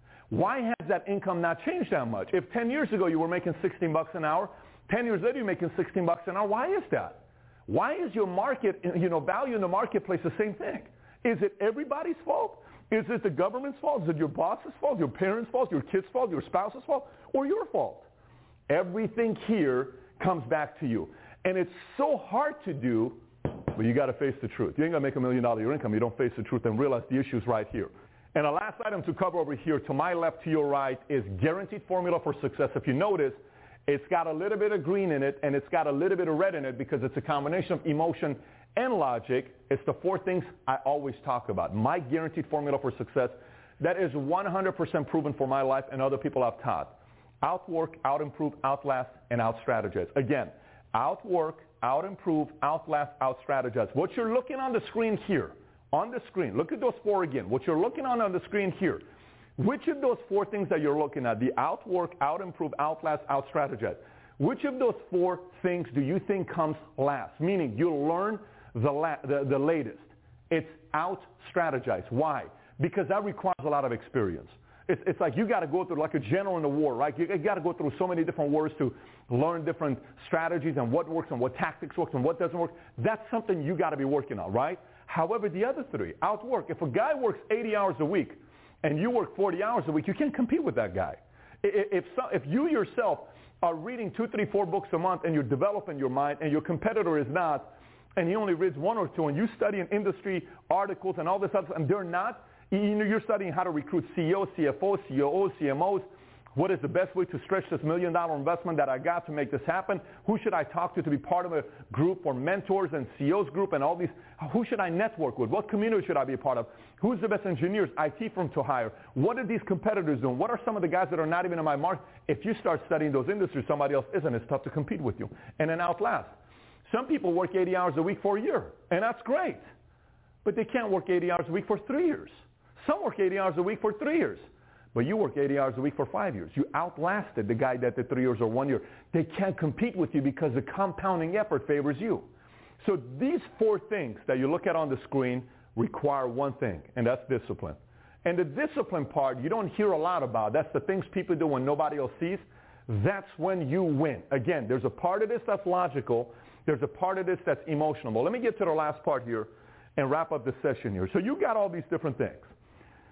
Why has that income not changed that much? If ten years ago you were making sixteen bucks an hour, ten years later you're making sixteen bucks an hour, why is that? Why is your market, you know, value in the marketplace the same thing? Is it everybody's fault? Is it the government's fault? Is it your boss's fault, your parents' fault, your kid's fault, your spouse's fault, or your fault? Everything here comes back to you. And it's so hard to do, but you got to face the truth. You ain't going to make a million dollars your income. You don't face the truth and realize the issue's right here. And the last item to cover over here, to my left, to your right, is guaranteed formula for success. If you notice, it's got a little bit of green in it, and it's got a little bit of red in it because it's a combination of emotion and logic. It's the four things I always talk about. My guaranteed formula for success, that is one hundred percent proven for my life and other people I've taught. Outwork, out-improve, outlast, and out-strategize. Again, outwork, out-improve, outlast, out-strategize. What you're looking on the screen here, on the screen, look at those four again. What you're looking on on the screen here, which of those four things that you're looking at, the outwork, out-improve, outlast, out-strategize, which of those four things do you think comes last? Meaning you'll learn the, la- the, the latest. It's out-strategize. Why? Because that requires a lot of experience. It's, it's like you got to go through, like a general in the war, right? You, you got to go through so many different wars to learn different strategies and what works and what tactics works and what doesn't work. That's something you got to be working on, right? However, the other three, outwork. If a guy works eighty hours a week and you work forty hours a week, you can't compete with that guy. If, so, if you yourself are reading two, three, four books a month and you're developing your mind and your competitor is not, and he only reads one or two, and you study in industry articles and all this other stuff, and they're not, you know, you're studying how to recruit C E Os, C F Os, C O Os, C M Os. What is the best way to stretch this million dollar investment that I got to make this happen? Who should I talk to to be part of a group for mentors and C E Os group and all these? Who should I network with? What community should I be a part of? Who's the best engineers, I T firm to hire? What are these competitors doing? What are some of the guys that are not even in my market? If you start studying those industries, somebody else isn't. It's tough to compete with you. And then outlast. Some people work eighty hours a week for a year, and that's great. But they can't work eighty hours a week for three years. Some work eighty hours a week for three years. But you work eighty hours a week for five years. You outlasted the guy that did three years or one year. They can't compete with you because the compounding effort favors you. So these four things that you look at on the screen require one thing, and that's discipline. And the discipline part, you don't hear a lot about. That's the things people do when nobody else sees. That's when you win. Again, there's a part of this that's logical. There's a part of this that's emotional. Well, let me get to the last part here and wrap up the session here. So you got all these different things.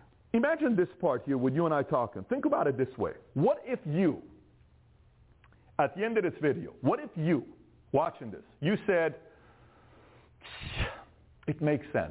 Imagine this part here with you and I talking. Think about it this way. What if you, at the end of this video, what if you, watching this, you said, it makes sense.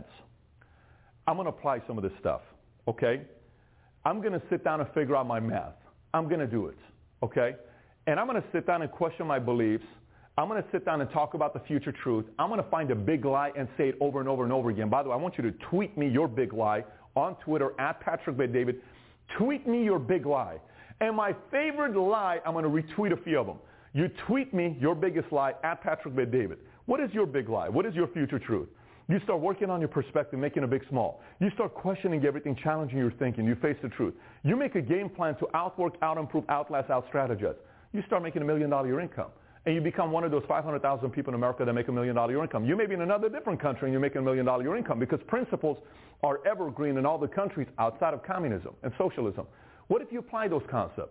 I'm going to apply some of this stuff, okay? I'm going to sit down and figure out my math. I'm going to do it, okay? And I'm going to sit down and question my beliefs. I'm going to sit down and talk about the future truth. I'm going to find a big lie and say it over and over and over again. By the way, I want you to tweet me your big lie on Twitter, at Patrick Bet David. Tweet me your big lie. And my favorite lie, I'm going to retweet a few of them. You tweet me your biggest lie, at Patrick Bet David. What is your big lie? What is your future truth? You start working on your perspective, making a big small. You start questioning everything, challenging your thinking. You face the truth. You make a game plan to outwork, out-improve, outlast, out-strategize. You start making a million dollar your income. And you become one of those five hundred thousand people in America that make a million dollar your income. You may be in another different country and you're making a million dollar your income because principles are evergreen in all the countries outside of communism and socialism. What if you apply those concepts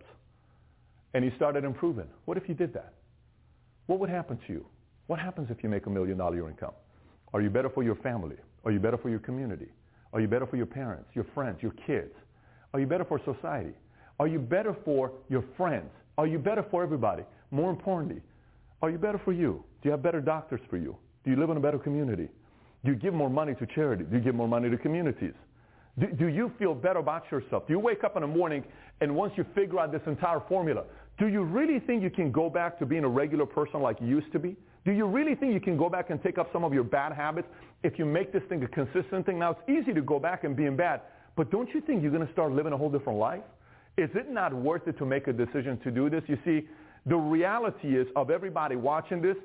and you started improving? What if you did that? What would happen to you? What happens if you make a million dollar your income? Are you better for your family? Are you better for your community? Are you better for your parents, your friends, your kids? Are you better for society? Are you better for your friends? Are you better for everybody? More importantly, are you better for you? Do you have better doctors for you? Do you live in a better community? Do you give more money to charity? Do you give more money to communities? Do, do you feel better about yourself? Do you wake up in the morning and once you figure out this entire formula, do you really think you can go back to being a regular person like you used to be? Do you really think you can go back and take up some of your bad habits if you make this thing a consistent thing? Now, it's easy to go back and being bad, but don't you think you're going to start living a whole different life? Is it not worth it to make a decision to do this? You see, the reality is of everybody watching this,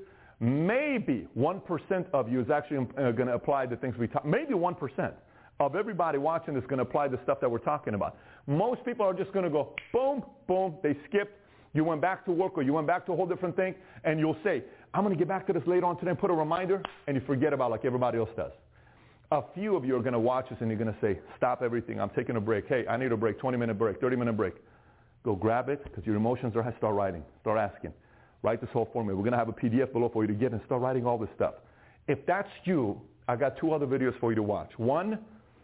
maybe one percent of you is actually uh, going to apply the things we talk. Maybe one percent of everybody watching this is going to apply the stuff that we're talking about. Most people are just going to go, boom, boom, they skipped. You went back to work or you went back to a whole different thing, and you'll say, I'm going to get back to this later on today and put a reminder, and you forget about it like everybody else does. A few of you are going to watch this and you're going to say, stop everything. I'm taking a break. Hey, I need a break, twenty-minute break, thirty-minute break. Go grab it because your emotions are, start writing, start asking. Write this whole formula. We're going to have a P D F below for you to get and start writing all this stuff. If that's you, I got two other videos for you to watch. One,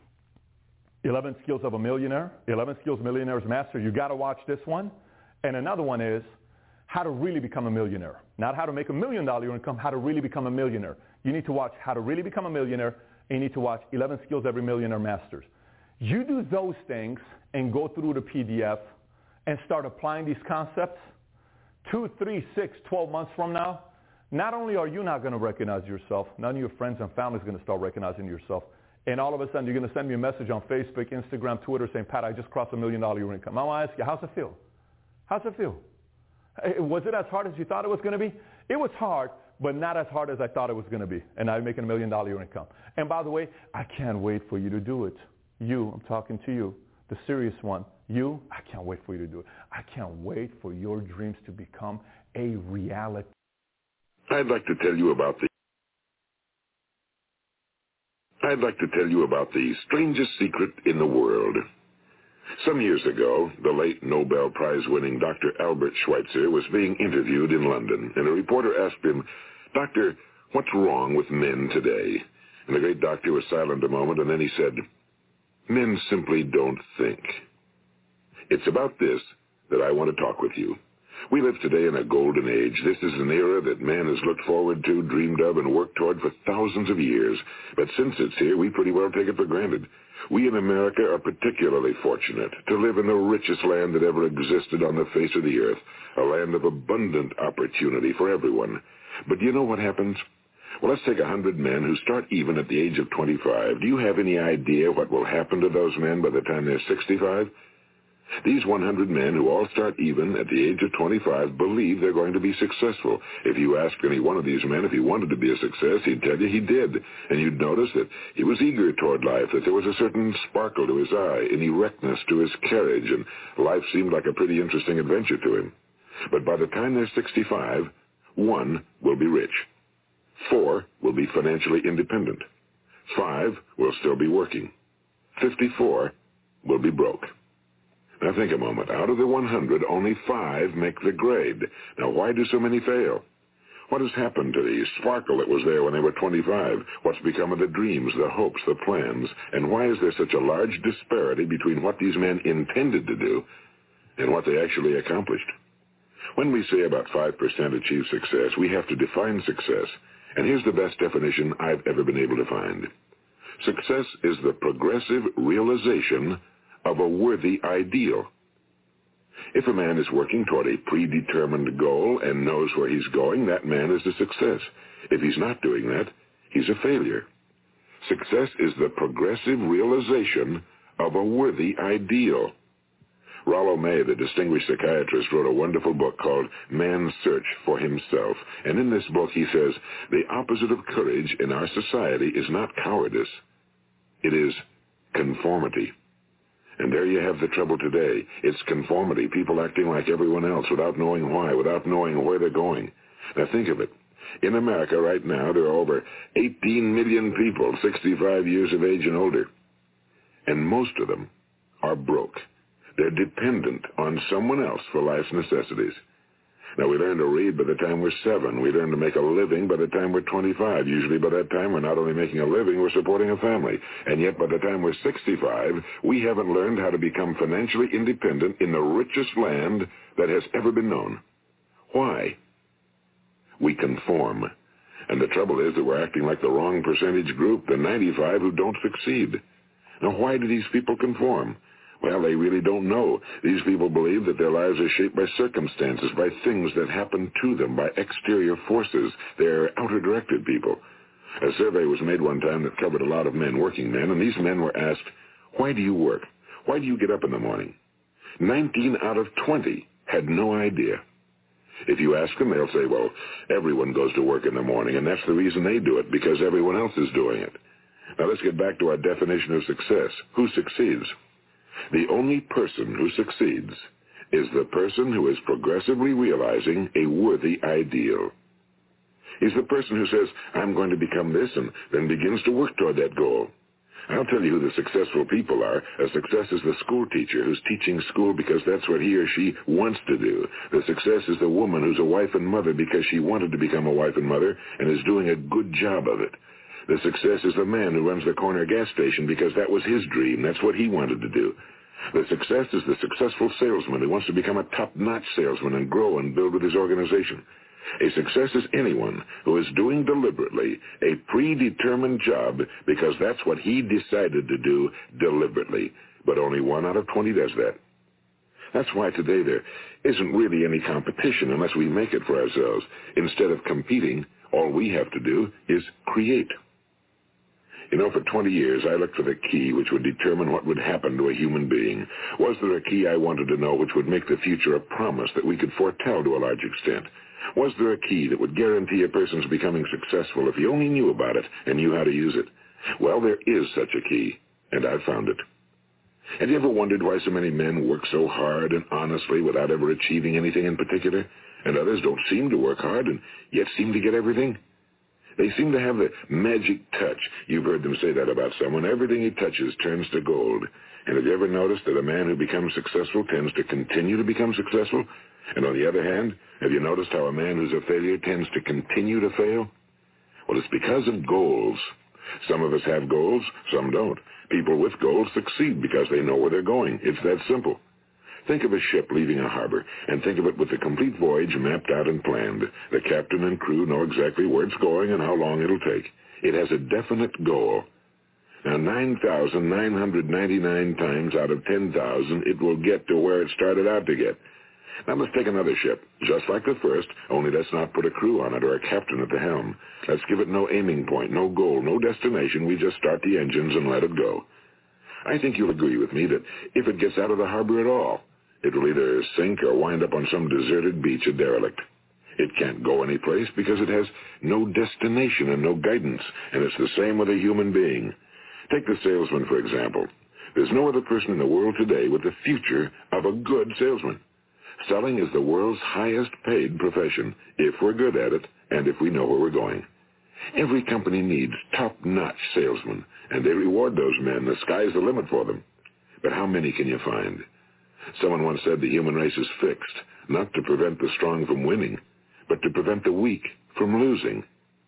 eleven Skills of a Millionaire, eleven Skills Millionaires Master. You got to watch this one. And another one is how to really become a millionaire. Not how to make a million dollar income, how to really become a millionaire. You need to watch How to Really Become a Millionaire, and you need to watch eleven Skills Every Millionaire Masters. You do those things and go through the P D F and start applying these concepts, two, three, six, twelve months from now, not only are you not going to recognize yourself, none of your friends and family is going to start recognizing yourself. And all of a sudden, you're going to send me a message on Facebook, Instagram, Twitter saying, Pat, I just crossed a million dollar your income. I want to ask you, how's it feel? How's it feel? Was it as hard as you thought it was going to be? It was hard, but not as hard as I thought it was going to be. And now you're making a million dollar your income. And by the way, I can't wait for you to do it. You, I'm talking to you, the serious one. You, I can't wait for you to do it. I can't wait for your dreams to become a reality. I'd like to tell you about the I'd like to tell you about the strangest secret in the world. Some years ago, the late Nobel Prize-winning Doctor Albert Schweitzer was being interviewed in London, and a reporter asked him, Doctor, what's wrong with men today? And the great doctor was silent a moment, and then he said, men simply don't think. It's about this that I want to talk with you. We live today in a golden age. This is an era that man has looked forward to, dreamed of, and worked toward for thousands of years. But since it's here, we pretty well take it for granted. We in America are particularly fortunate to live in the richest land that ever existed on the face of the earth, a land of abundant opportunity for everyone. But do you know what happens? Well, let's take a hundred men who start even at the age of twenty-five. Do you have any idea what will happen to those men by the time they're sixty-five? These one hundred men who all start even at the age of twenty-five believe they're going to be successful. If you asked any one of these men if he wanted to be a success, he'd tell you he did. And you'd notice that he was eager toward life, that there was a certain sparkle to his eye, an erectness to his carriage, and life seemed like a pretty interesting adventure to him. But by the time they're sixty-five, one will be rich. Four will be financially independent. Five will still be working. Fifty-four will be broke. Now think a moment. Out of the one hundred, only five make the grade. Now why do so many fail? What has happened to the sparkle that was there when they were twenty-five? What's become of the dreams, the hopes, the plans? And why is there such a large disparity between what these men intended to do and what they actually accomplished? When we say about five percent achieve success, we have to define success. And here's the best definition I've ever been able to find. Success is the progressive realization of a worthy ideal. If a man is working toward a predetermined goal and knows where he's going, that man is a success. If he's not doing that, he's a failure. Success is the progressive realization of a worthy ideal. Rollo May, the distinguished psychiatrist, wrote a wonderful book called Man's Search for Himself. And in this book he says, the opposite of courage in our society is not cowardice. It is conformity. And there you have the trouble today. It's conformity, people acting like everyone else without knowing why, without knowing where they're going. Now think of it. In America right now, there are over eighteen million people, sixty-five years of age and older. And most of them are broke. They're dependent on someone else for life's necessities. Now, we learn to read by the time we're seven. We learn to make a living by the time we're twenty-five. Usually by that time, we're not only making a living, we're supporting a family. And yet by the time we're sixty-five, we haven't learned how to become financially independent in the richest land that has ever been known. Why? We conform. And the trouble is that we're acting like the wrong percentage group, the ninety-five who don't succeed. Now, why do these people conform? Well, they really don't know. These people believe that their lives are shaped by circumstances, by things that happen to them, by exterior forces. They're outer-directed people. A survey was made one time that covered a lot of men, working men, and these men were asked, why do you work? Why do you get up in the morning? nineteen out of twenty had no idea. If you ask them, they'll say, well, everyone goes to work in the morning, and that's the reason they do it, because everyone else is doing it. Now let's get back to our definition of success. Who succeeds? The only person who succeeds is the person who is progressively realizing a worthy ideal. He's the person who says, I'm going to become this, and then begins to work toward that goal. I'll tell you who the successful people are. A success is the school teacher who's teaching school because that's what he or she wants to do. The success is the woman who's a wife and mother because she wanted to become a wife and mother and is doing a good job of it. The success is the man who runs the corner gas station because that was his dream. That's what he wanted to do. The success is the successful salesman who wants to become a top-notch salesman and grow and build with his organization. A success is anyone who is doing deliberately a predetermined job because that's what he decided to do deliberately. But only one out of twenty does that. That's why today there isn't really any competition unless we make it for ourselves. Instead of competing, all we have to do is create. You know, for twenty years, I looked for the key which would determine what would happen to a human being. Was there a key I wanted to know which would make the future a promise that we could foretell to a large extent? Was there a key that would guarantee a person's becoming successful if he only knew about it and knew how to use it? Well, there is such a key, and I've found it. Have you ever wondered why so many men work so hard and honestly without ever achieving anything in particular, and others don't seem to work hard and yet seem to get everything? They seem to have the magic touch. You've heard them say that about someone. Everything he touches turns to gold. And have you ever noticed that a man who becomes successful tends to continue to become successful? And on the other hand, have you noticed how a man who's a failure tends to continue to fail? Well, it's because of goals. Some of us have goals, some don't. People with goals succeed because they know where they're going. It's that simple. Think of a ship leaving a harbor, and think of it with the complete voyage mapped out and planned. The captain and crew know exactly where it's going and how long it'll take. It has a definite goal. Now, nine thousand nine hundred ninety-nine times out of ten thousand, it will get to where it started out to get. Now, let's take another ship, just like the first, only let's not put a crew on it or a captain at the helm. Let's give it no aiming point, no goal, no destination. We just start the engines and let it go. I think you'll agree with me that if it gets out of the harbor at all, it will either sink or wind up on some deserted beach, a derelict. It can't go anyplace because it has no destination and no guidance, and it's the same with a human being. Take the salesman, for example. There's no other person in the world today with the future of a good salesman. Selling is the world's highest paid profession, if we're good at it and if we know where we're going. Every company needs top-notch salesmen, and they reward those men. The sky's the limit for them. But how many can you find? Someone once said the human race is fixed, not to prevent the strong from winning, but to prevent the weak from losing.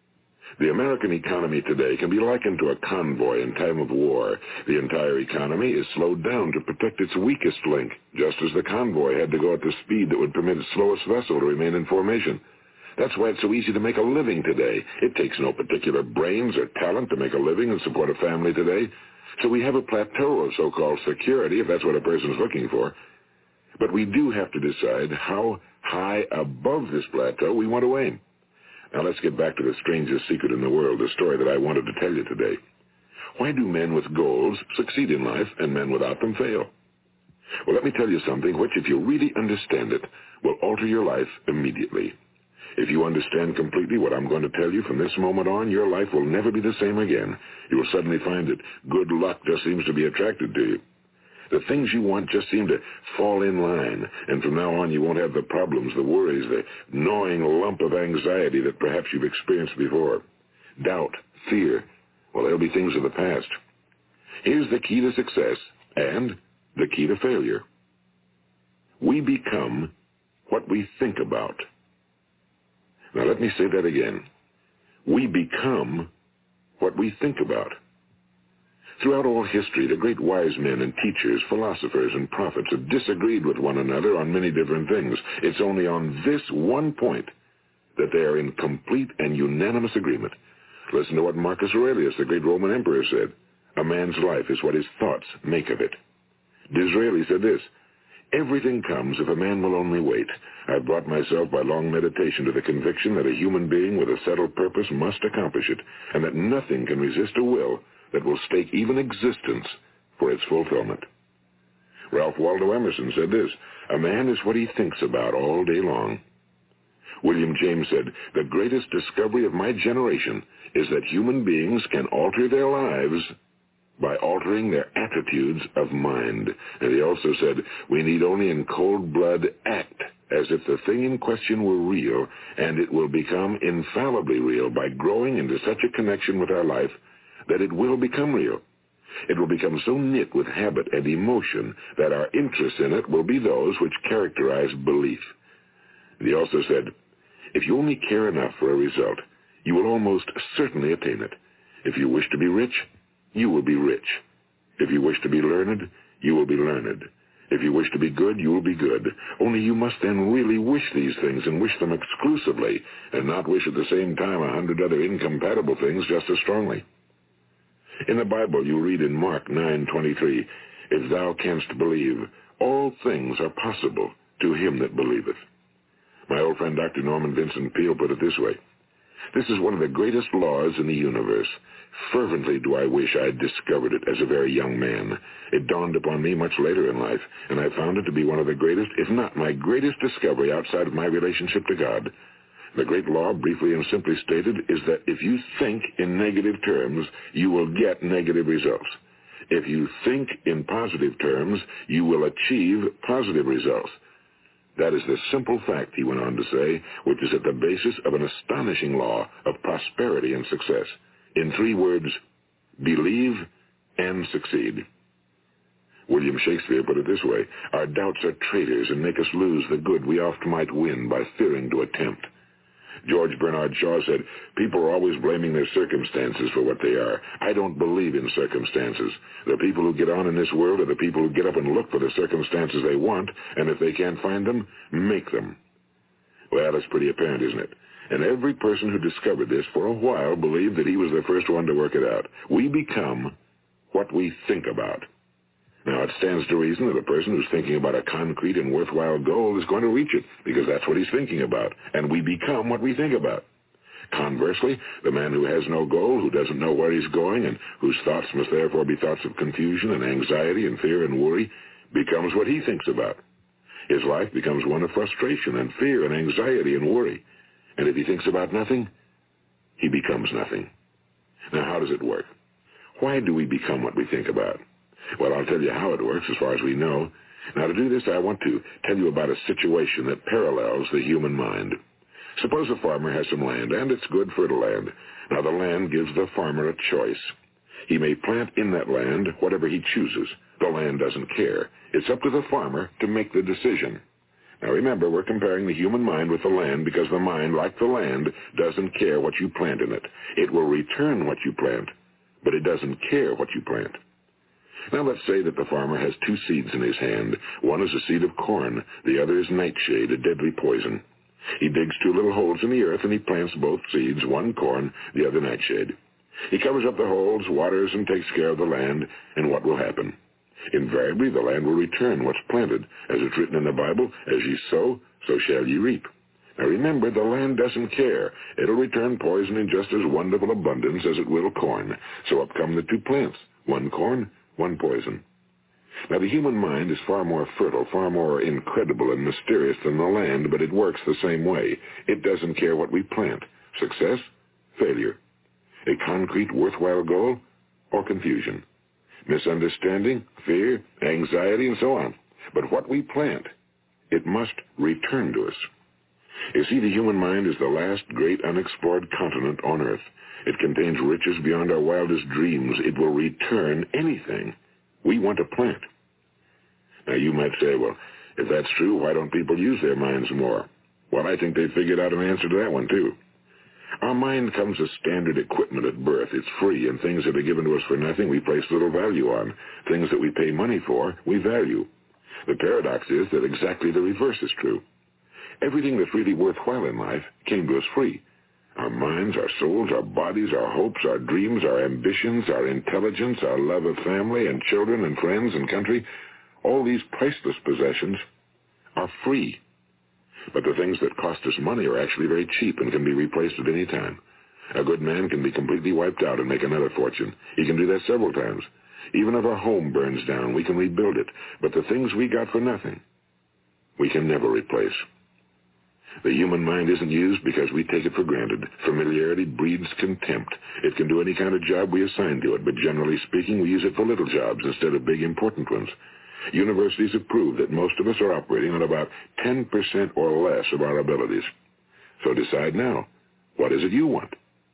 The American economy today can be likened to a convoy in time of war. The entire economy is slowed down to protect its weakest link, just as the convoy had to go at the speed that would permit its slowest vessel to remain in formation. That's why it's so easy to make a living today. It takes no particular brains or talent to make a living and support a family today. So we have a plateau of so-called security, if that's what a person's looking for. But we do have to decide how high above this plateau we want to aim. Now let's get back to the strangest secret in the world, the story that I wanted to tell you today. Why do men with goals succeed in life and men without them fail? Well, let me tell you something which, if you really understand it, will alter your life immediately. If you understand completely what I'm going to tell you from this moment on, your life will never be the same again. You will suddenly find that good luck just seems to be attracted to you. The things you want just seem to fall in line, and from now on you won't have the problems, the worries, the gnawing lump of anxiety that perhaps you've experienced before. Doubt, fear, well, they'll be things of the past. Here's the key to success and the key to failure. We become what we think about. Now let me say that again. We become what we think about. Throughout all history, the great wise men and teachers, philosophers and prophets have disagreed with one another on many different things. It's only on this one point that they are in complete and unanimous agreement. Listen to what Marcus Aurelius, the great Roman emperor, said. A man's life is what his thoughts make of it. Disraeli said this, everything comes if a man will only wait. I've brought myself by long meditation to the conviction that a human being with a settled purpose must accomplish it, and that nothing can resist a will that will stake even existence for its fulfillment. Ralph Waldo Emerson said this, a man is what he thinks about all day long. William James said, the greatest discovery of my generation is that human beings can alter their lives by altering their attitudes of mind. And he also said, we need only in cold blood act as if the thing in question were real, and it will become infallibly real by growing into such a connection with our life that it will become real. It will become so knit with habit and emotion that our interest in it will be those which characterize belief. And he also said, if you only care enough for a result, you will almost certainly attain it. If you wish to be rich, you will be rich. If you wish to be learned, you will be learned. If you wish to be good, you will be good. Only you must then really wish these things and wish them exclusively, and not wish at the same time a hundred other incompatible things just as strongly. In the Bible, you read in Mark nine twenty-three, if thou canst believe, all things are possible to him that believeth. My old friend Doctor Norman Vincent Peale put it this way, this is one of the greatest laws in the universe. Fervently do I wish I had discovered it as a very young man. It dawned upon me much later in life, and I found it to be one of the greatest, if not my greatest discovery outside of my relationship to God. The great law, briefly and simply stated, is that if you think in negative terms, you will get negative results. If you think in positive terms, you will achieve positive results. That is the simple fact, he went on to say, which is at the basis of an astonishing law of prosperity and success. In three words, believe and succeed. William Shakespeare put it this way, our doubts are traitors and make us lose the good we oft might win by fearing to attempt. George Bernard Shaw said, people are always blaming their circumstances for what they are. I don't believe in circumstances. The people who get on in this world are the people who get up and look for the circumstances they want, and if they can't find them, make them. Well, that's pretty apparent, isn't it? And every person who discovered this for a while believed that he was the first one to work it out. We become what we think about. Now, it stands to reason that a person who's thinking about a concrete and worthwhile goal is going to reach it, because that's what he's thinking about, and we become what we think about. Conversely, the man who has no goal, who doesn't know where he's going, and whose thoughts must therefore be thoughts of confusion and anxiety and fear and worry, becomes what he thinks about. His life becomes one of frustration and fear and anxiety and worry. And if he thinks about nothing, he becomes nothing. Now, how does it work? Why do we become what we think about? Well, I'll tell you how it works as far as we know. Now, to do this, I want to tell you about a situation that parallels the human mind. Suppose a farmer has some land, and it's good, fertile land. Now, the land gives the farmer a choice. He may plant in that land whatever he chooses. The land doesn't care. It's up to the farmer to make the decision. Now remember, we're comparing the human mind with the land because the mind, like the land, doesn't care what you plant in it. It will return what you plant, but it doesn't care what you plant. Now let's say that the farmer has two seeds in his hand. One is a seed of corn. The other is nightshade, a deadly poison. He digs two little holes in the earth and he plants both seeds, one corn, the other nightshade. He covers up the holes, waters, and takes care of the land, and what will happen? Invariably, the land will return what's planted. As it's written in the Bible, as ye sow, so shall ye reap. Now remember, the land doesn't care. It'll return poison in just as wonderful abundance as it will corn. So up come the two plants, one corn, one poison. Now the human mind is far more fertile, far more incredible and mysterious than the land, but it works the same way. It doesn't care what we plant. Success, failure. A concrete, worthwhile goal, or confusion. Misunderstanding, fear, anxiety, and so on. But what we plant, it must return to us. You see, the human mind is the last great unexplored continent on Earth. It contains riches beyond our wildest dreams. It will return anything we want to plant. Now, you might say, well, if that's true, why don't people use their minds more? Well, I think they figured out an answer to that one, too. Our mind comes as standard equipment at birth. It's free, and things that are given to us for nothing we place little value on. Things that we pay money for, we value. The paradox is that exactly the reverse is true. Everything that's really worthwhile in life came to us free. Our minds, our souls, our bodies, our hopes, our dreams, our ambitions, our intelligence, our love of family and children and friends and country, all these priceless possessions are free. But the things that cost us money are actually very cheap and can be replaced at any time. A good man can be completely wiped out and make another fortune. He can do that several times. Even if our home burns down, we can rebuild it. But the things we got for nothing, we can never replace. The human mind isn't used because we take it for granted. Familiarity breeds contempt. It can do any kind of job we assign to it, but generally speaking, we use it for little jobs instead of big, important ones. Universities have proved that most of us are operating on about ten percent or less of our abilities. So decide now, what is it you want?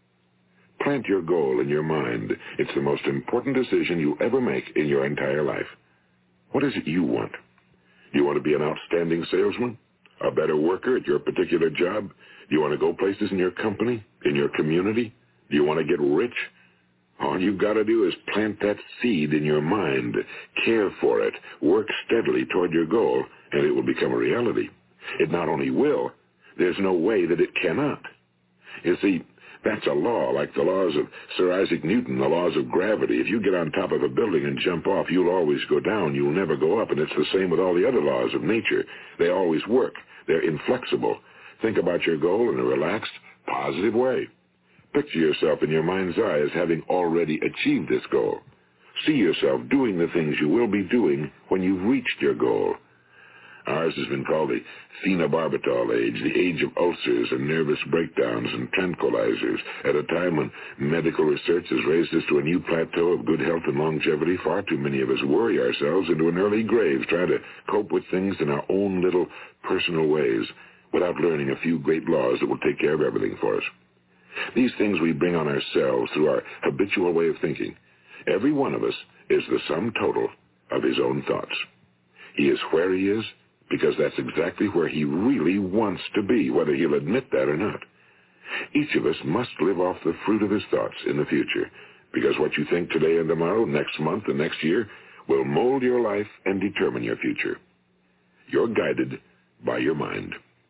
Plant your goal in your mind. It's the most important decision you'll ever make in your entire life. What is it you want? Do you want to be an outstanding salesman? A better worker at your particular job? Do you want to go places in your company, in your community? Do you want to get rich? All you've got to do is plant that seed in your mind, care for it, work steadily toward your goal, and it will become a reality. It not only will, there's no way that it cannot. You see, that's a law, like the laws of Sir Isaac Newton, the laws of gravity. If you get on top of a building and jump off, you'll always go down. You'll never go up, and it's the same with all the other laws of nature. They always work. They're inflexible. Think about your goal in a relaxed, positive way. Picture yourself in your mind's eye as having already achieved this goal. See yourself doing the things you will be doing when you've reached your goal. Ours has been called the phenobarbital age, the age of ulcers and nervous breakdowns and tranquilizers. At a time when medical research has raised us to a new plateau of good health and longevity, far too many of us worry ourselves into an early grave trying to cope with things in our own little personal ways without learning a few great laws that will take care of everything for us. These things we bring on ourselves through our habitual way of thinking. Every one of us is the sum total of his own thoughts. He is where he is because that's exactly where he really wants to be, whether he'll admit that or not. Each of us must live off the fruit of his thoughts in the future, because what you think today and tomorrow, next month and next year, will mold your life and determine your future. You're guided by your mind.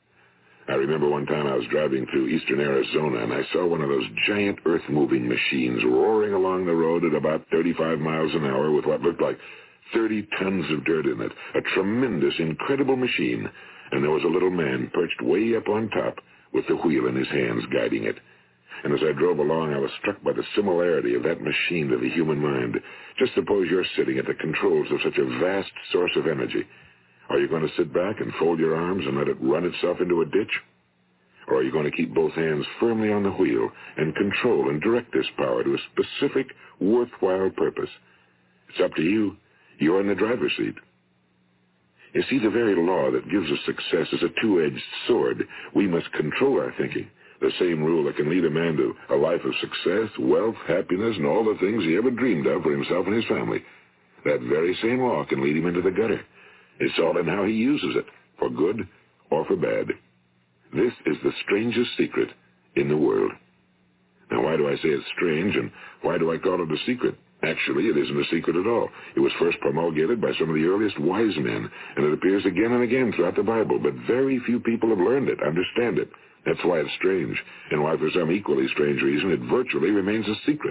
I remember one time I was driving through eastern Arizona, and I saw one of those giant earth-moving machines roaring along the road at about thirty-five miles an hour with what looked like thirty tons of dirt in it, a tremendous, incredible machine, and there was a little man perched way up on top with the wheel in his hands guiding it. And as I drove along, I was struck by the similarity of that machine to the human mind. Just suppose you're sitting at the controls of such a vast source of energy. Are you going to sit back and fold your arms and let it run itself into a ditch? Or are you going to keep both hands firmly on the wheel and control and direct this power to a specific, worthwhile purpose? It's up to you. You're in the driver's seat. You see, the very law that gives us success is a two-edged sword. We must control our thinking. The same rule that can lead a man to a life of success, wealth, happiness, and all the things he ever dreamed of for himself and his family. That very same law can lead him into the gutter. It's all in how he uses it, for good or for bad. This is the strangest secret in the world. Now, why do I say it's strange, and why do I call it a secret? Actually, it isn't a secret at all. It was first promulgated by some of the earliest wise men, and it appears again and again throughout the Bible, but very few people have learned it, understand it. That's why it's strange, and why for some equally strange reason it virtually remains a secret.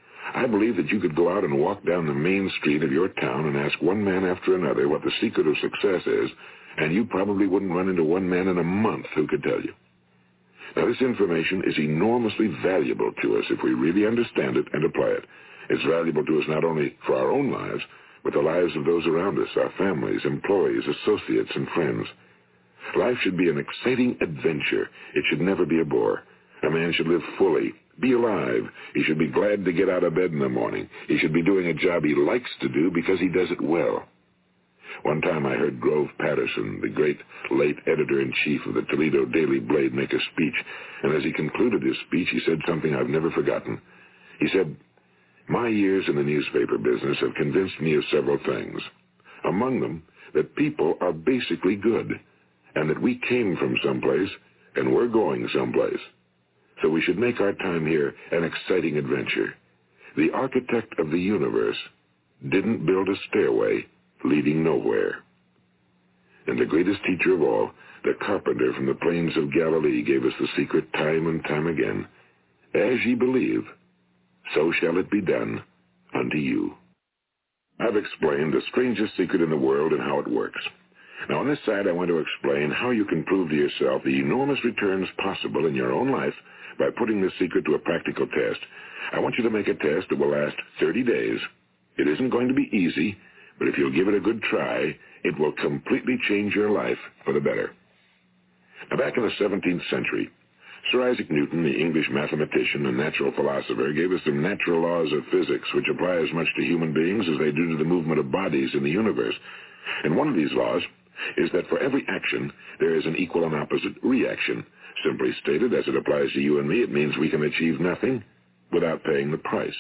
I believe that you could go out and walk down the main street of your town and ask one man after another what the secret of success is, and you probably wouldn't run into one man in a month who could tell you. Now, this information is enormously valuable to us if we really understand it and apply it. It's valuable to us not only for our own lives, but the lives of those around us, our families, employees, associates, and friends. Life should be an exciting adventure. It should never be a bore. A man should live fully, be alive. He should be glad to get out of bed in the morning. He should be doing a job he likes to do because he does it well. One time I heard Grove Patterson, the great late editor-in-chief of the Toledo Daily Blade, make a speech, and as he concluded his speech, he said something I've never forgotten. He said, "My years in the newspaper business have convinced me of several things. Among them, that people are basically good, and that we came from someplace, and we're going someplace. So we should make our time here an exciting adventure. The architect of the universe didn't build a stairway leading nowhere." And the greatest teacher of all, the carpenter from the plains of Galilee, gave us the secret time and time again. As ye believe, so shall it be done unto you. I've explained the strangest secret in the world and how it works. Now, on this side, I want to explain how you can prove to yourself the enormous returns possible in your own life by putting this secret to a practical test. I want you to make a test that will last thirty days. It isn't going to be easy, but if you'll give it a good try, it will completely change your life for the better. Now, back in the seventeenth century, Sir Isaac Newton, the English mathematician and natural philosopher, gave us some natural laws of physics which apply as much to human beings as they do to the movement of bodies in the universe. And one of these laws is that for every action, there is an equal and opposite reaction. Simply stated, as it applies to you and me, it means we can achieve nothing without paying the price.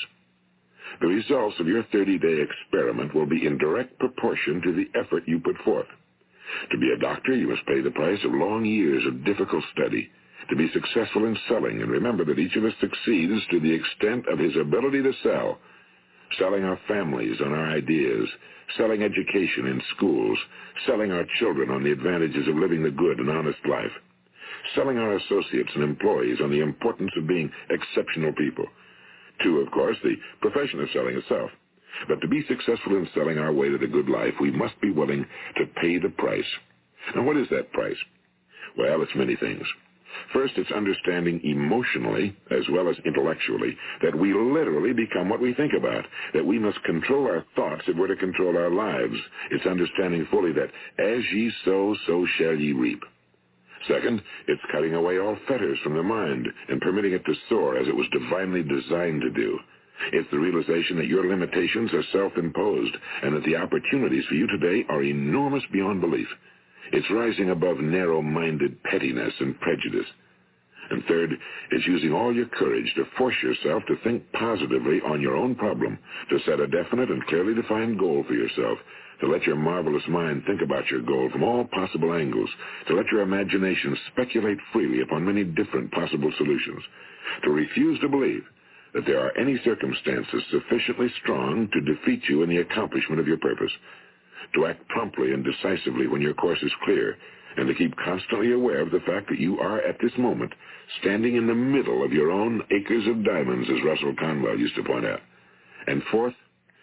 The results of your thirty-day experiment will be in direct proportion to the effort you put forth. To be a doctor, you must pay the price of long years of difficult study. To be successful in selling, and remember that each of us succeeds to the extent of his ability to sell. Selling our families on our ideas, selling education in schools, selling our children on the advantages of living the good and honest life, selling our associates and employees on the importance of being exceptional people. To, of course, the profession of selling itself. But to be successful in selling our way to the good life, we must be willing to pay the price. Now, what is that price? Well, it's many things. First, it's understanding emotionally as well as intellectually that we literally become what we think about, that we must control our thoughts if we're to control our lives. It's understanding fully that as ye sow, so shall ye reap. Second, it's cutting away all fetters from the mind and permitting it to soar as it was divinely designed to do. It's the realization that your limitations are self-imposed and that the opportunities for you today are enormous beyond belief. It's rising above narrow-minded pettiness and prejudice. And third, it's using all your courage to force yourself to think positively on your own problem, to set a definite and clearly defined goal for yourself, to let your marvelous mind think about your goal from all possible angles, to let your imagination speculate freely upon many different possible solutions, to refuse to believe that there are any circumstances sufficiently strong to defeat you in the accomplishment of your purpose, to act promptly and decisively when your course is clear, and to keep constantly aware of the fact that you are at this moment standing in the middle of your own acres of diamonds, as Russell Conwell used to point out. And fourth,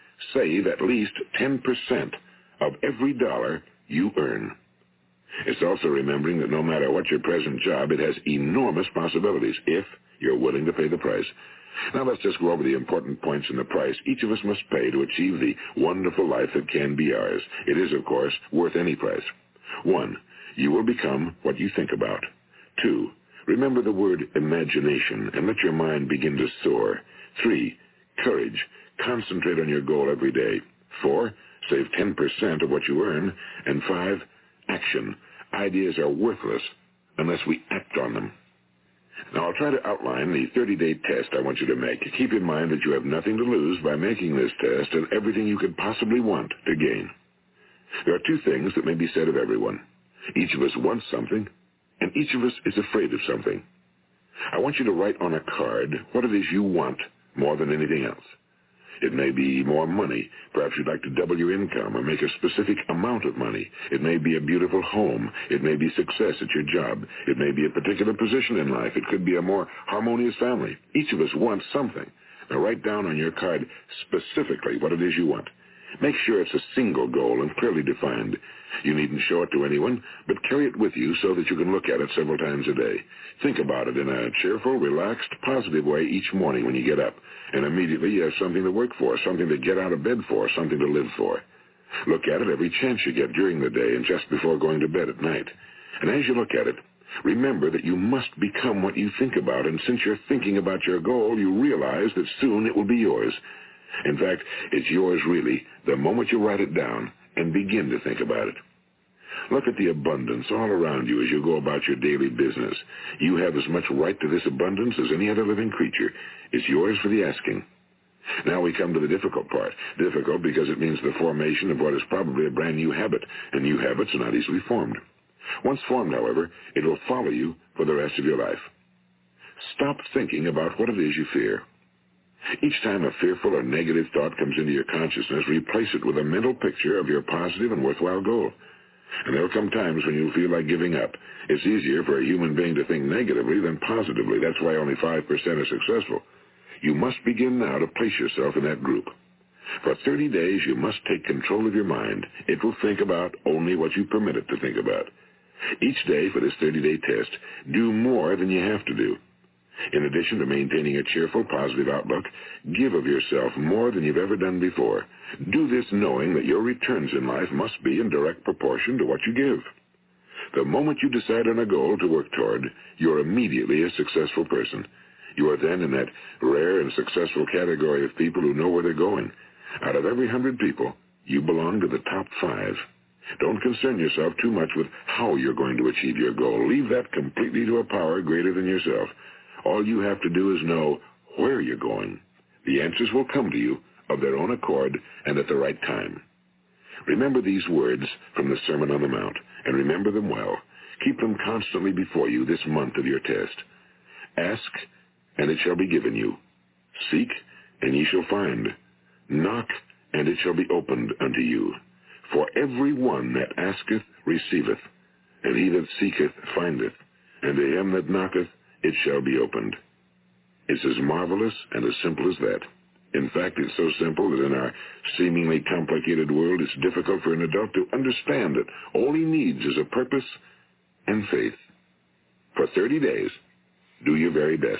save at least ten percent of every dollar you earn. It's also remembering that no matter what your present job, it has enormous possibilities if you're willing to pay the price. Now let's just go over the important points in the price each of us must pay to achieve the wonderful life that can be ours. It is, of course, worth any price. One, you will become what you think about. Two, remember the word imagination and let your mind begin to soar. Three, courage. Concentrate on your goal every day. Four, save ten percent of what you earn. And five, action. Ideas are worthless unless we act on them. Now, I'll try to outline the thirty-day test I want you to make. Keep in mind that you have nothing to lose by making this test and everything you could possibly want to gain. There are two things that may be said of everyone. Each of us wants something, and each of us is afraid of something. I want you to write on a card what it is you want more than anything else. It may be more money. Perhaps you'd like to double your income or make a specific amount of money. It may be a beautiful home. It may be success at your job. It may be a particular position in life. It could be a more harmonious family. Each of us wants something. Now write down on your card specifically what it is you want. Make sure it's a single goal and clearly defined. You needn't show it to anyone, but carry it with you so that you can look at it several times a day. Think about it in a cheerful, relaxed, positive way each morning when you get up. And immediately you have something to work for, something to get out of bed for, something to live for. Look at it every chance you get during the day and just before going to bed at night. And as you look at it, remember that you must become what you think about, and since you're thinking about your goal, you realize that soon it will be yours. In fact, it's yours really the moment you write it down and begin to think about it. Look at the abundance all around you as you go about your daily business. You have as much right to this abundance as any other living creature. It's yours for the asking. Now we come to the difficult part. Difficult because it means the formation of what is probably a brand new habit, and new habits are not easily formed. Once formed, however, it will follow you for the rest of your life. Stop thinking about what it is you fear. Each time a fearful or negative thought comes into your consciousness, replace it with a mental picture of your positive and worthwhile goal. And there will come times when you'll feel like giving up. It's easier for a human being to think negatively than positively. That's why only five percent are successful. You must begin now to place yourself in that group. For thirty days, you must take control of your mind. It will think about only what you permit it to think about. Each day for this thirty-day test, do more than you have to do. In addition to maintaining a cheerful, positive outlook, give of yourself more than you've ever done before. Do this knowing that your returns in life must be in direct proportion to what you give. The moment you decide on a goal to work toward, you're immediately a successful person. You are then in that rare and successful category of people who know where they're going. Out of every hundred people, you belong to the top five. Don't concern yourself too much with how you're going to achieve your goal. Leave that completely to a power greater than yourself. All you have to do is know where you're going. The answers will come to you of their own accord and at the right time. Remember these words from the Sermon on the Mount, and remember them well. Keep them constantly before you this month of your test. Ask, and it shall be given you. Seek, and ye shall find. Knock, and it shall be opened unto you. For every one that asketh receiveth, and he that seeketh findeth, and to him that knocketh it shall be opened. It's as marvelous and as simple as that. In fact, it's so simple that in our seemingly complicated world, it's difficult for an adult to understand that all he needs is a purpose and faith. For thirty days, do your very best.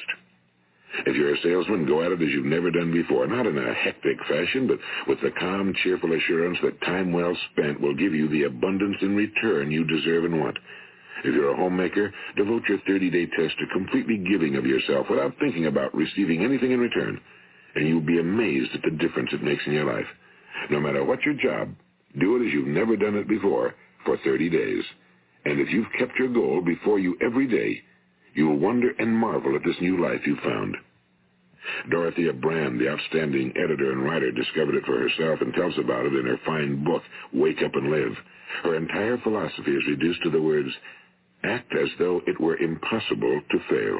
If you're a salesman, go at it as you've never done before, not in a hectic fashion, but with the calm, cheerful assurance that time well spent will give you the abundance in return you deserve and want. If you're a homemaker, devote your thirty-day test to completely giving of yourself without thinking about receiving anything in return, and you'll be amazed at the difference it makes in your life. No matter what your job, do it as you've never done it before for thirty days. And if you've kept your goal before you every day, you will wonder and marvel at this new life you've found. Dorothea Brand, the outstanding editor and writer, discovered it for herself and tells about it in her fine book, Wake Up and Live. Her entire philosophy is reduced to the words, act as though it were impossible to fail.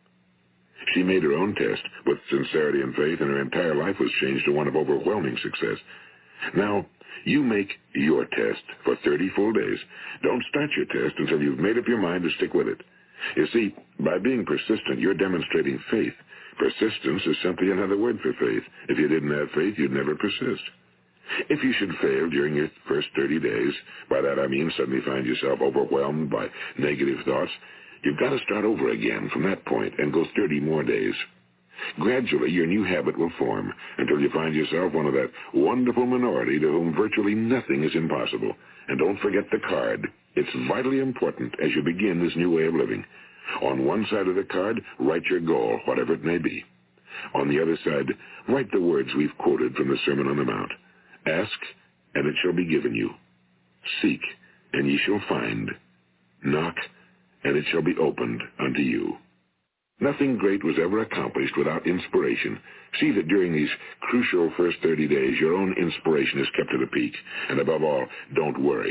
She made her own test with sincerity and faith, and her entire life was changed to one of overwhelming success. Now, you make your test for thirty full days. Don't start your test until you've made up your mind to stick with it. You see, by being persistent, you're demonstrating faith. Persistence is simply another word for faith. If you didn't have faith, you'd never persist. If you should fail during your first thirty days, by that I mean suddenly find yourself overwhelmed by negative thoughts, you've got to start over again from that point and go thirty more days. Gradually, your new habit will form until you find yourself one of that wonderful minority to whom virtually nothing is impossible. And don't forget the card. It's vitally important as you begin this new way of living. On one side of the card, write your goal, whatever it may be. On the other side, write the words we've quoted from the Sermon on the Mount. Ask, and it shall be given you. Seek, and ye shall find. Knock, and it shall be opened unto you. Nothing great was ever accomplished without inspiration. See that during these crucial first thirty days, your own inspiration is kept at a peak. And above all, don't worry.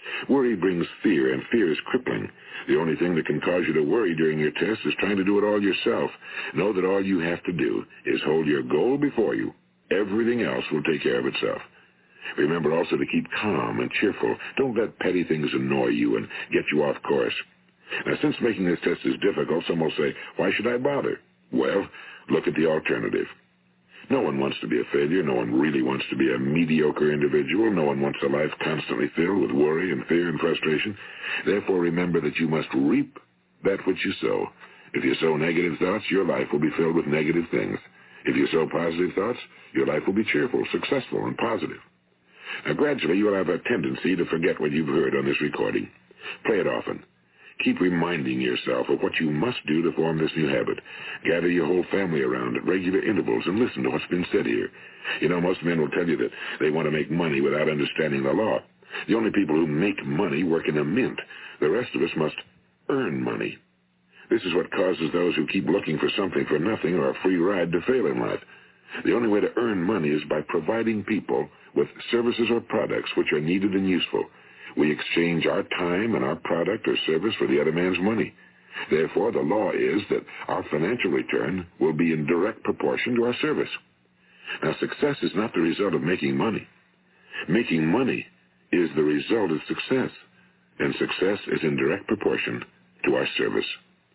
Worry brings fear, and fear is crippling. The only thing that can cause you to worry during your test is trying to do it all yourself. Know that all you have to do is hold your goal before you. Everything else will take care of itself. Remember also to keep calm and cheerful. Don't let petty things annoy you and get you off course. Now, since making this test is difficult, some will say, why should I bother? Well, look at the alternative. No one wants to be a failure. No one really wants to be a mediocre individual. No one wants a life constantly filled with worry and fear and frustration. Therefore, remember that you must reap that which you sow. If you sow negative thoughts, your life will be filled with negative things. If you sow positive thoughts, your life will be cheerful, successful, and positive. Now, gradually, you will have a tendency to forget what you've heard on this recording. Play it often. Keep reminding yourself of what you must do to form this new habit. Gather your whole family around at regular intervals and listen to what's been said here. You know, most men will tell you that they want to make money without understanding the law. The only people who make money work in a mint. The rest of us must earn money. This is what causes those who keep looking for something for nothing or a free ride to fail in life. The only way to earn money is by providing people with services or products which are needed and useful. We exchange our time and our product or service for the other man's money. Therefore, the law is that our financial return will be in direct proportion to our service. Now, success is not the result of making money. Making money is the result of success, and success is in direct proportion to our service.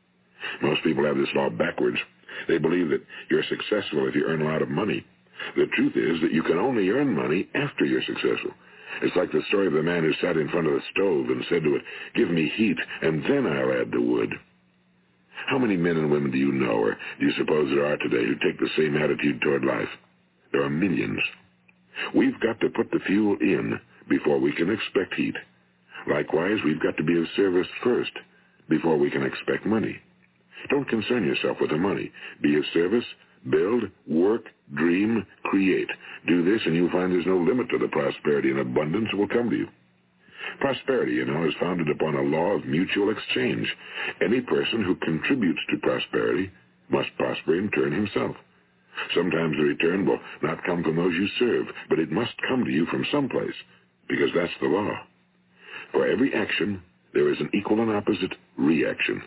Most people have this law backwards. They believe that you're successful if you earn a lot of money. The truth is that you can only earn money after you're successful. It's like the story of the man who sat in front of the stove and said to it, give me heat, and then I'll add the wood. How many men and women do you know, or do you suppose there are today, who take the same attitude toward life? There are millions. We've got to put the fuel in before we can expect heat. Likewise, we've got to be of service first before we can expect money. Don't concern yourself with the money. Be of service, build, work, dream, create. Do this, and you'll find there's no limit to the prosperity and abundance that will come to you. Prosperity, you know, is founded upon a law of mutual exchange. Any person who contributes to prosperity must prosper in turn himself. Sometimes the return will not come from those you serve, but it must come to you from someplace, because that's the law. For every action, there is an equal and opposite reaction.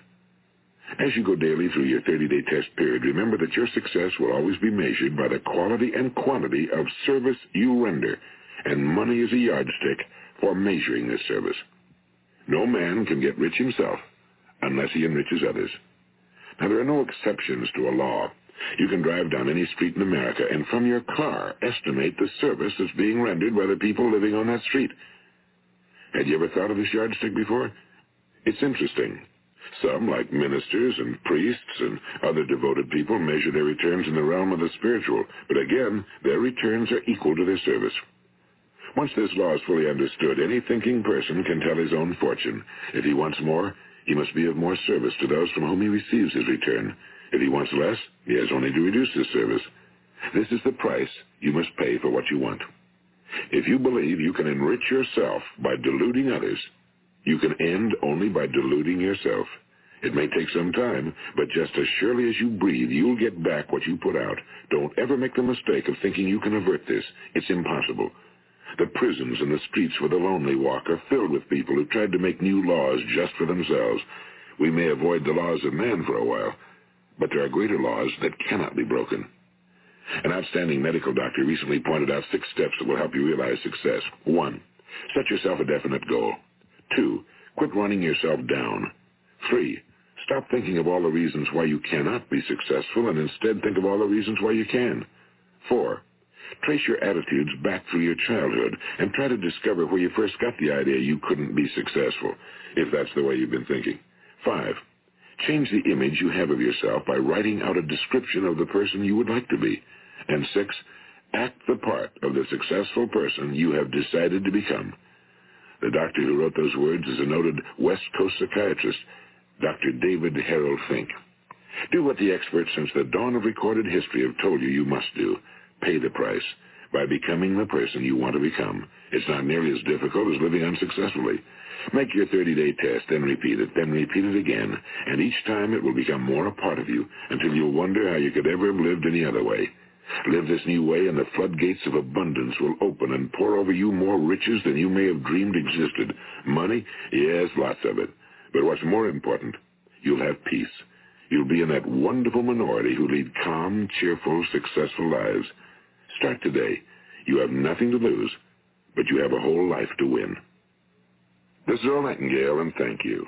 As you go daily through your thirty-day test period, remember that your success will always be measured by the quality and quantity of service you render, and money is a yardstick for measuring this service. No man can get rich himself unless he enriches others. Now, there are no exceptions to a law. You can drive down any street in America and from your car estimate the service that's being rendered by the people living on that street. Had you ever thought of this yardstick before? It's interesting. Some, like ministers and priests and other devoted people, measure their returns in the realm of the spiritual, but again, their returns are equal to their service. Once this law is fully understood, any thinking person can tell his own fortune. If he wants more, he must be of more service to those from whom he receives his return. If he wants less, he has only to reduce his service. This is the price you must pay for what you want. If you believe you can enrich yourself by deluding others, you can end only by deluding yourself. It may take some time, but just as surely as you breathe, you'll get back what you put out. Don't ever make the mistake of thinking you can avert this. It's impossible. The prisons and the streets where the lonely walk are filled with people who tried to make new laws just for themselves. We may avoid the laws of man for a while, but there are greater laws that cannot be broken. An outstanding medical doctor recently pointed out six steps that will help you realize success. One, set yourself a definite goal. Two, quit running yourself down. Three, stop thinking of all the reasons why you cannot be successful and instead think of all the reasons why you can. Four, trace your attitudes back through your childhood and try to discover where you first got the idea you couldn't be successful, if that's the way you've been thinking. Five, change the image you have of yourself by writing out a description of the person you would like to be. And six, act the part of the successful person you have decided to become. The doctor who wrote those words is a noted West Coast psychiatrist, Doctor David Harold Fink. Do what the experts since the dawn of recorded history have told you you must do. Pay the price by becoming the person you want to become. It's not nearly as difficult as living unsuccessfully. Make your thirty-day test, then repeat it, then repeat it again, and each time it will become more a part of you until you'll wonder how you could ever have lived any other way. Live this new way, and the floodgates of abundance will open and pour over you more riches than you may have dreamed existed. Money? Yes, lots of it. But what's more important, you'll have peace. You'll be in that wonderful minority who lead calm, cheerful, successful lives. Start today. You have nothing to lose, but you have a whole life to win. This is Earl Nightingale, and thank you.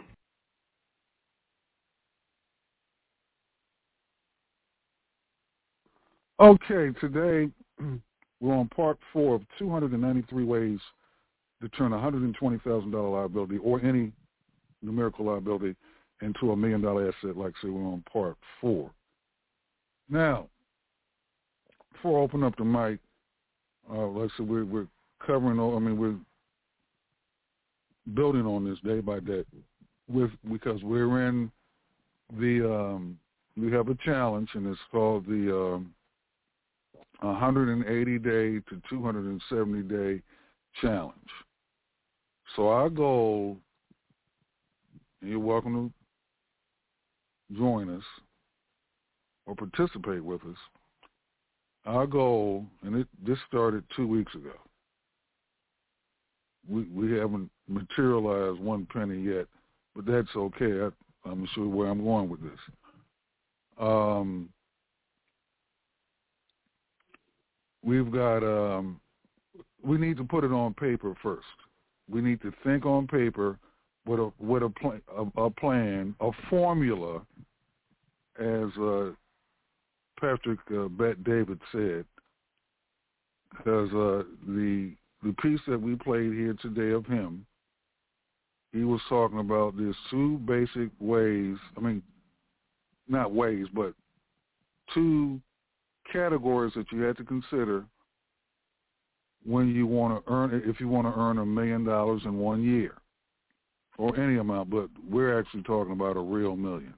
Okay, today we're on part four of two hundred ninety-three ways to turn a one hundred twenty thousand dollars liability or any numerical liability into a million dollar asset. Like I say, we're on part four. Now, before I open up the mic, uh, like I said, we're, we're covering, I mean, we're building on this day by day with because we're in the, um, we have a challenge, and it's called the um, one hundred eighty day to two hundred seventy day challenge. So our goal, and you're welcome to join us or participate with us, our goal, and it this started two weeks ago. We we haven't materialized one penny yet, but that's okay. I, I'm sure where I'm going with this. Um, we've got, um, we need to put it on paper first. We need to think on paper with a with a, pl- a, a plan, a formula, as uh, Patrick uh, Bet David said, because uh, the the piece that we played here today of him, he was talking about there's two basic ways, I mean, not ways, but two categories that you had to consider when you want to earn, if you want to earn a million dollars in one year, or any amount, but we're actually talking about a real million.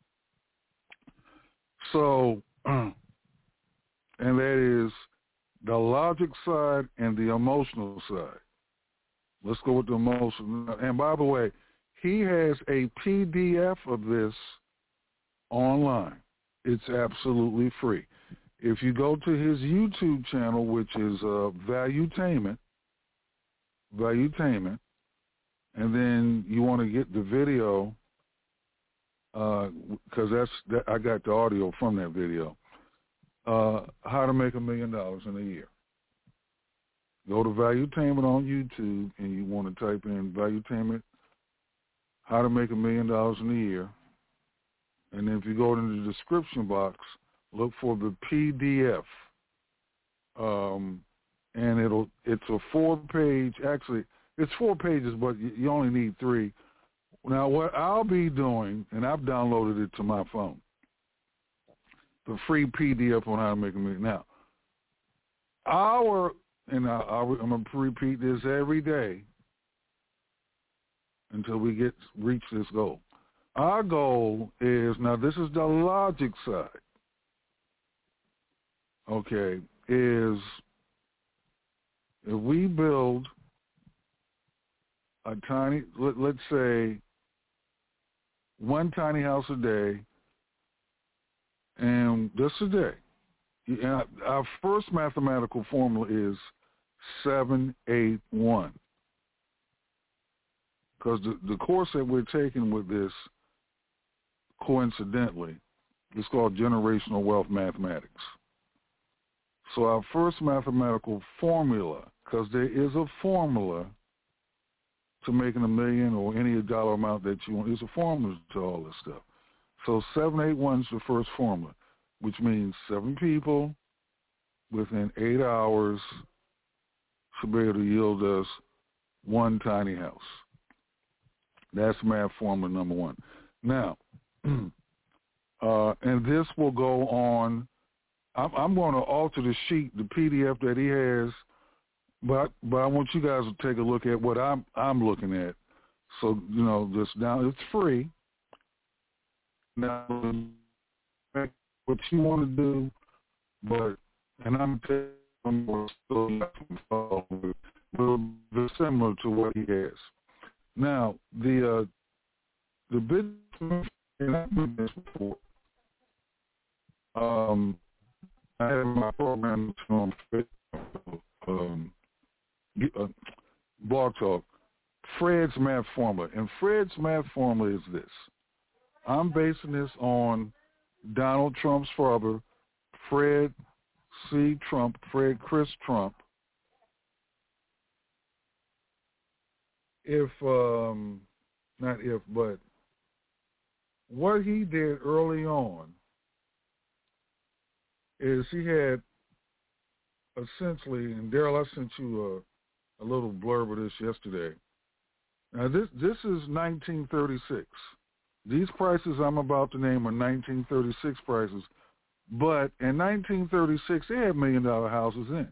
So, and that is the logic side and the emotional side. Let's go with the emotional. And by the way, he has a P D F of this online. It's absolutely free. If you go to his YouTube channel, which is uh, Valuetainment, Valuetainment, and then you want to get the video, because uh, that's that, I got the audio from that video. Uh, how to make a million dollars in a year. Go to Valuetainment on YouTube, and you want to type in Valuetainment, how to make a million dollars in a year. And then if you go into the description box, look for the P D F. Um, and it'll it's a four-page, actually, it's four pages, but you only need three. Now, what I'll be doing, and I've downloaded it to my phone, the free P D F on how to make a million. Now, our, and I, I, I'm going to repeat this every day until we get reach this goal. Our goal is, now this is the logic side, okay, is if we build a tiny, let, let's say, one tiny house a day, and just a day. Yeah, our first mathematical formula is seven eight one. Because the, the course that we're taking with this, coincidentally, is called Generational Wealth Mathematics. So our first mathematical formula, because there is a formula to making a million or any dollar amount that you want, there's a formula to all this stuff. So seven eight one is the first formula, which means seven people within eight hours should be able to yield us one tiny house. That's math formula number one. Now, uh, and this will go on, I'm, I'm going to alter the sheet, the P D F that he has, but but I want you guys to take a look at what I'm I'm looking at. So, you know, this now, it's free. Now, what you want to do, but, and I'm telling you, still similar to what he has. Now, the uh, the business, and I've done this before, um, I have my program on um, uh, Blog Talk, Fred's Math Formula. And Fred's Math Formula is this. I'm basing this on Donald Trump's father, Fred C. Trump, Fred Chris Trump. If, um, not if, but what he did early on is he had essentially, and Daryl, I sent you a, a little blurb of this yesterday. Now, this this is nineteen thirty-six. These prices I'm about to name are nineteen thirty-six prices, but in nineteen thirty-six, they had million-dollar houses in.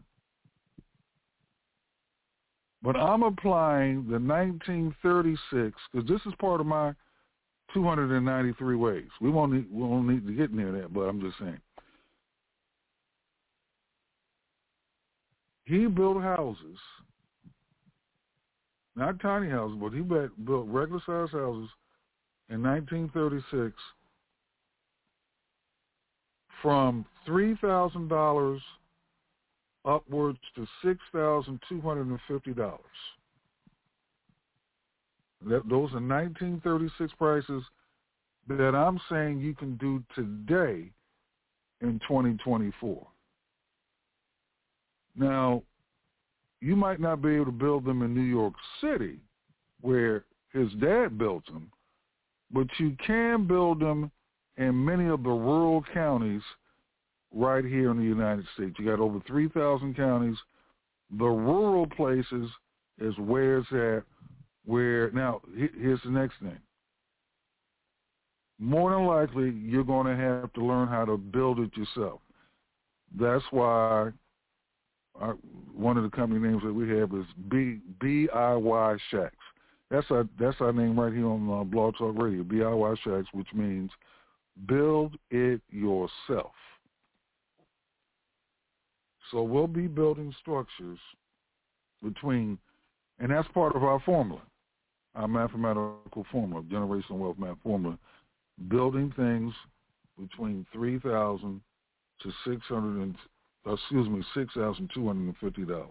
But I'm applying the nineteen thirty-six, because this is part of my two hundred ninety-three ways. We won't need, we won't need to get near that, but I'm just saying. He built houses, not tiny houses, but he built regular-sized houses in nineteen thirty-six from three thousand dollars upwards to six thousand two hundred fifty dollars. That, those are nineteen thirty-six prices that I'm saying you can do today in twenty twenty-four. Now, you might not be able to build them in New York City, where his dad built them, but you can build them in many of the rural counties right here in the United States. You got over three thousand counties. The rural places is where it's at, where, now, here's the next thing. More than likely, you're going to have to learn how to build it yourself. That's why our, one of the company names that we have is B, B I Y Shacks. That's our, that's our name right here on uh, Blog Talk Radio, B I Y Shacks, which means build it yourself. So we'll be building structures between, and that's part of our formula, our mathematical formula, generational wealth math formula, building things between three thousand to six hundred and excuse me six thousand two hundred and fifty dollars.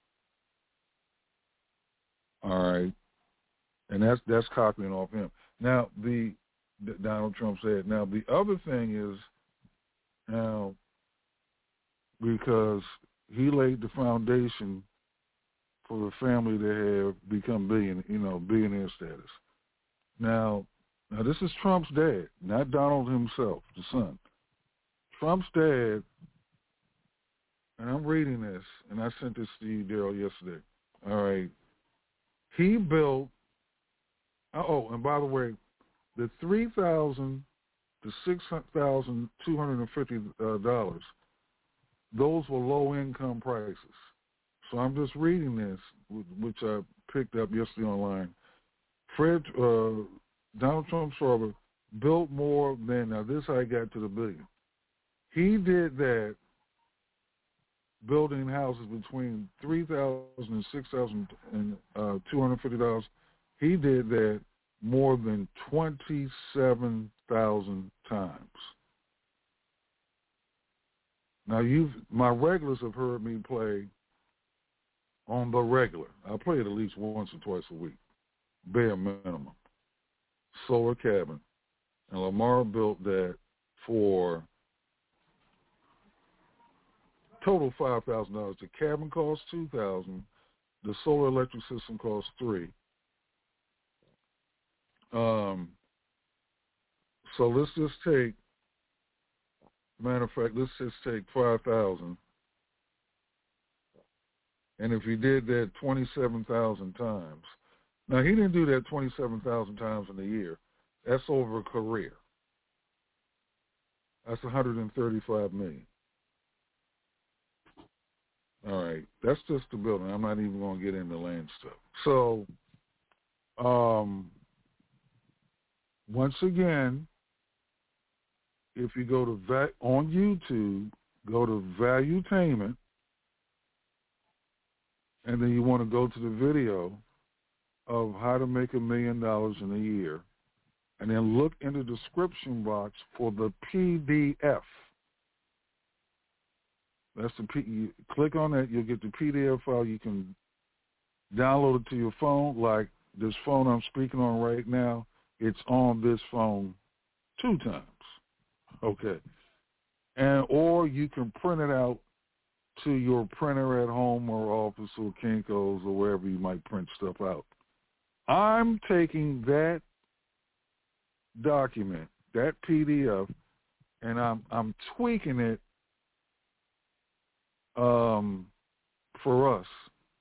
All right, and that's that's copying off him. Now the, the Donald Trump said. Now the other thing is now because he laid the foundation for the family to have become billion, you know, billionaire status. Now, now this is Trump's dad, not Donald himself, the son. Trump's dad, and I'm reading this, and I sent this to you, Daryl, yesterday. All right. He built, oh, and by the way, the three thousand dollars to six thousand two hundred fifty dollars, those were low-income prices. So I'm just reading this, which I picked up yesterday online. Fred, uh, Donald Trump's father built more than, now this is how he got to the billion. He did that building houses between three thousand dollars and six thousand two hundred fifty dollars. He did that more than twenty-seven thousand times. Now, you've my regulars have heard me play on the regular. I play it at least once or twice a week, bare minimum. Solar cabin. And Lamar built that for total five thousand dollars. The cabin cost two thousand dollars. The solar electric system cost three thousand dollars. Um, so let's just take, matter of fact, let's just take five thousand dollars. And if he did that twenty-seven thousand times, now he didn't do that twenty-seven thousand times in a year. That's over a career. That's one hundred thirty-five million dollars. All right, that's just the building. I'm not even going to get into land stuff. So, um, once again, if you go to va- on YouTube, go to Valuetainment, and then you want to go to the video of how to make a million dollars in a year, and then look in the description box for the P D F. That's the P. You click on that, you'll get the P D F file. You can download it to your phone. Like this phone I'm speaking on right now, it's on this phone two times. Okay, and or you can print it out to your printer at home or office or Kinko's or wherever you might print stuff out. I'm taking that document, that P D F, and I'm I'm tweaking it um, for us.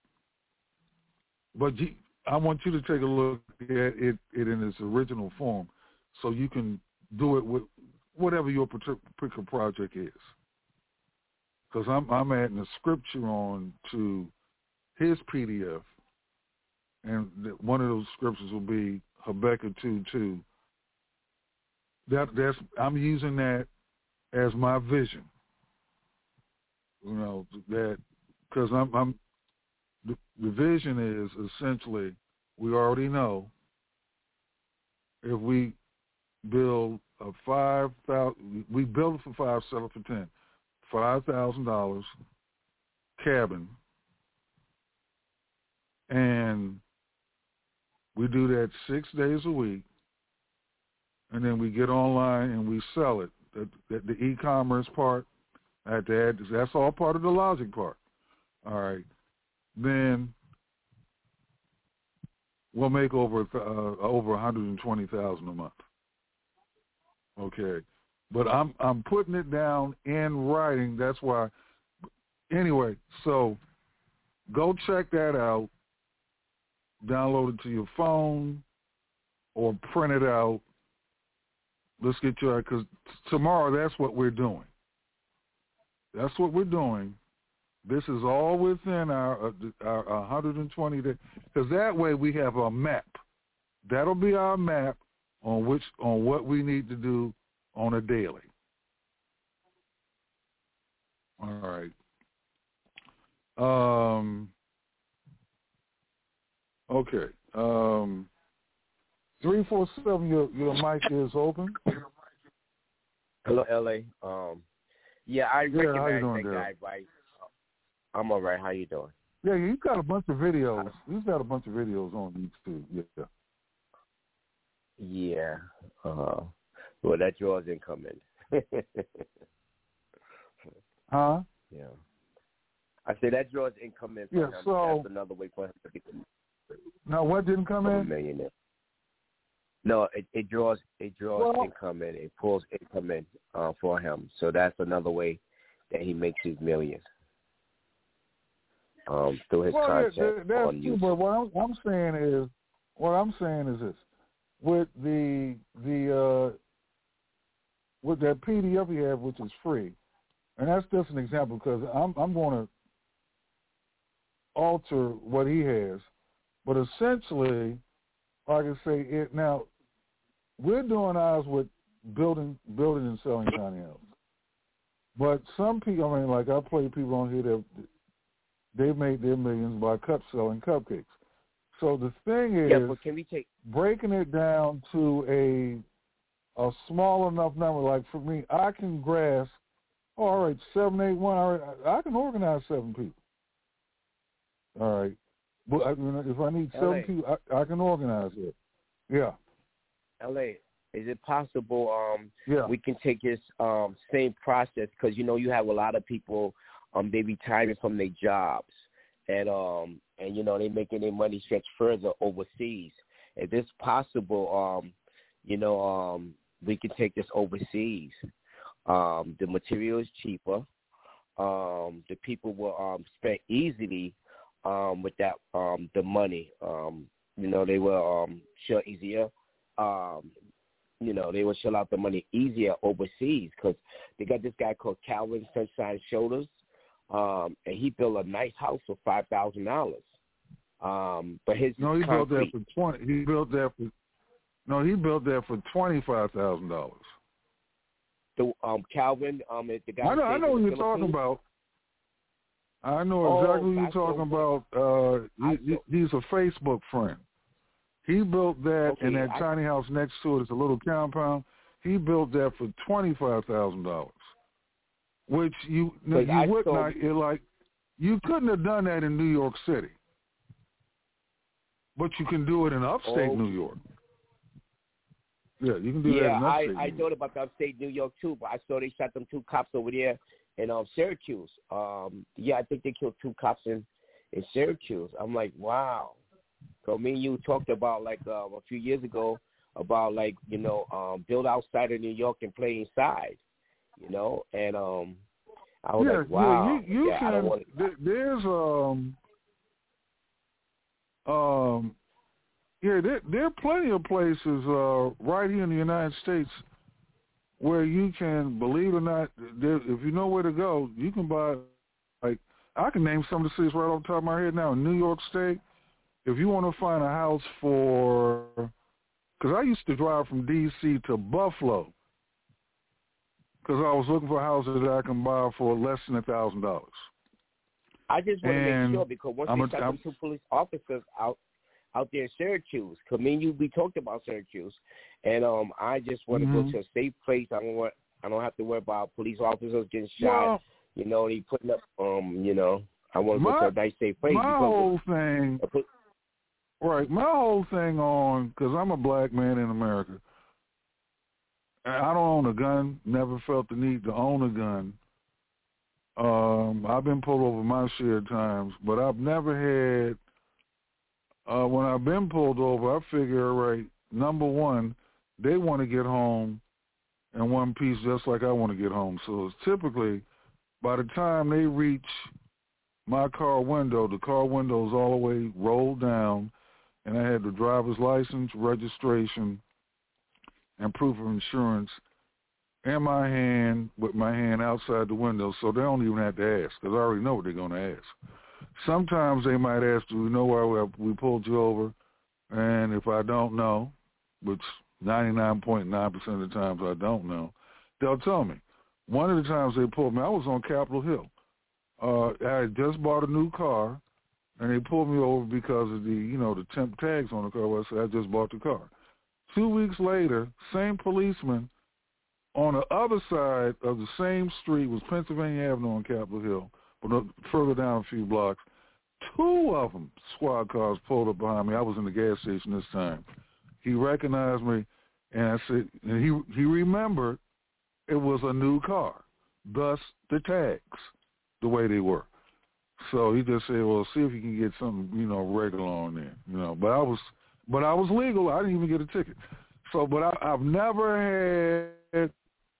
But you, I want you to take a look at it, it in its original form, so you can do it with whatever your particular project is. Because I'm I'm adding a scripture on to his P D F, and one of those scriptures will be Habakkuk two two. That that's I'm using that as my vision. You know that because I'm I'm the, the vision is essentially we already know if we build a five thousand we build it for five, sell it for ten, five thousand dollars cabin, and we do that six days a week, and then we get online and we sell it. The, the, the e-commerce part, I had to add, that's all part of the logic part. All right. Then we'll make over uh, over one hundred twenty thousand dollars a month. Okay. But I'm I'm putting it down in writing. That's why. Anyway, so go check that out. Download it to your phone or print it out. Let's get you out, because tomorrow that's what we're doing. That's what we're doing. This is all within our, uh, our one hundred twenty days, because that way we have a map. That'll be our map on which on what we need to do on a daily. All right. Um. Okay. Um. Three four seven. Your your mic is open. Hello, L A. Um. Yeah, I yeah, recognize doing, that guy. Right. I'm all right. How you doing? Yeah, you've got a bunch of videos. You've got a bunch of videos on YouTube. Yeah. Yeah. Uh, well, that yours incoming. Huh? Yeah. I say that yours incoming. Yeah. Him. So that's another way for him to become. Now, what didn't come in? A millionaire. No, it, it draws it draws well, income in. It pulls income in uh, for him. So that's another way that he makes his millions. Um, through his well, content yeah, that's on true, YouTube. but what I'm, what I'm saying is, what I'm saying is this: with the the uh, with that P D F you have, which is free, and that's just an example because I'm I'm going to alter what he has, but essentially, like I say, it now we're doing ours with building building and selling tiny houses, but some people, I mean, like I play people on here that. They made their millions by cup selling cupcakes. So the thing is, yeah, but can we take breaking it down to a a small enough number. Like for me, I can grasp. Oh, all right, seven, eight, one. All right, I can organize seven people. All right, but I mean, if I need seven L A. people, I, I can organize it. Yeah. L A, is it possible um, yeah. we can take this um, same process because you know you have a lot of people. Um, they retiring from their jobs, and um, and you know they making their money stretch further overseas. If it's possible, um, you know, um, we can take this overseas. Um, the material is cheaper. Um, the people will um, spend easily um, with that um, the money. Um, you know, they will um, shell easier. Um, you know, they will shell out the money easier overseas because they got this guy called Calvin Sunshine Shoulders. Um, and he built a nice house for five thousand dollars. Um, but his no, he concrete. built that for twenty. He built that for no, he built that for twenty five thousand dollars. The um, Calvin, um, is the guy. I know, I know what you're talking about. I know exactly oh, what you're talking about. Uh, he, he's a Facebook friend. He built that, okay, and that I, tiny house next to it is a little compound. He built that for twenty five thousand dollars. which you no, you I would saw, not. It like you couldn't have done that in New York City, but you can do it in upstate oh, New York. Yeah, you can do yeah, that in upstate I, I New thought York. about the upstate New York too, but I saw they shot them two cops over there in um, Syracuse. Um, yeah, I think they killed two cops in, in Syracuse. I'm like, wow. So me and you talked about like uh, a few years ago about like, you know, um, build outside of New York and play inside, you know, and um, I was yeah, like, wow. Yeah, you, you yeah, can. I don't want There, there's um um yeah, there, there are plenty of places uh, right here in the United States where you can, believe it or not, there, if you know where to go, you can buy. Like I can name some of the cities right off the top of my head now. In New York State, if you want to find a house for, because I used to drive from D C to Buffalo because I was looking for houses that I can buy for less than a thousand dollars. I just want to And make sure because once I'm they a, shot I'm, them two police officers out out there in Syracuse, because me and you, we talked about Syracuse, and um, I just want to mm-hmm. go to a safe place. I don't want, I don't have to worry about police officers getting shot. Well, you know, they putting up, um, you know, I want to go to a nice safe place. My whole thing, right? My whole thing on, because I'm a black man in America. I don't own a gun. Never felt the need to own a gun. Um, I've been pulled over my share of times, but I've never had. Uh, when I've been pulled over, I figure, all right, number one, they want to get home in one piece just like I want to get home. So it's typically, by the time they reach my car window, the car window is all the way rolled down, and I had the driver's license, registration, and proof of insurance in my hand with my hand outside the window, so they don't even have to ask because I already know what they're going to ask. Sometimes they might ask, do you know why we pulled you over? And if I don't know, which ninety-nine point nine percent of the times I don't know, they'll tell me. One of the times they pulled me, I was on Capitol Hill. Uh, I had just bought a new car, and they pulled me over because of the, you know, the temp tags on the car. Well, I said, I just bought the car. Two weeks later, same policeman on the other side of the same street was Pennsylvania Avenue on Capitol Hill, but further down a few blocks. Two of them, squad cars, pulled up behind me. I was in the gas station this time. He recognized me, and I said, and he he remembered it was a new car, thus the tags, the way they were. So he just said, well, see if you can get something, you know, regular on there, you know. But I was, but I was legal. I didn't even get a ticket. So, but I, I've never had,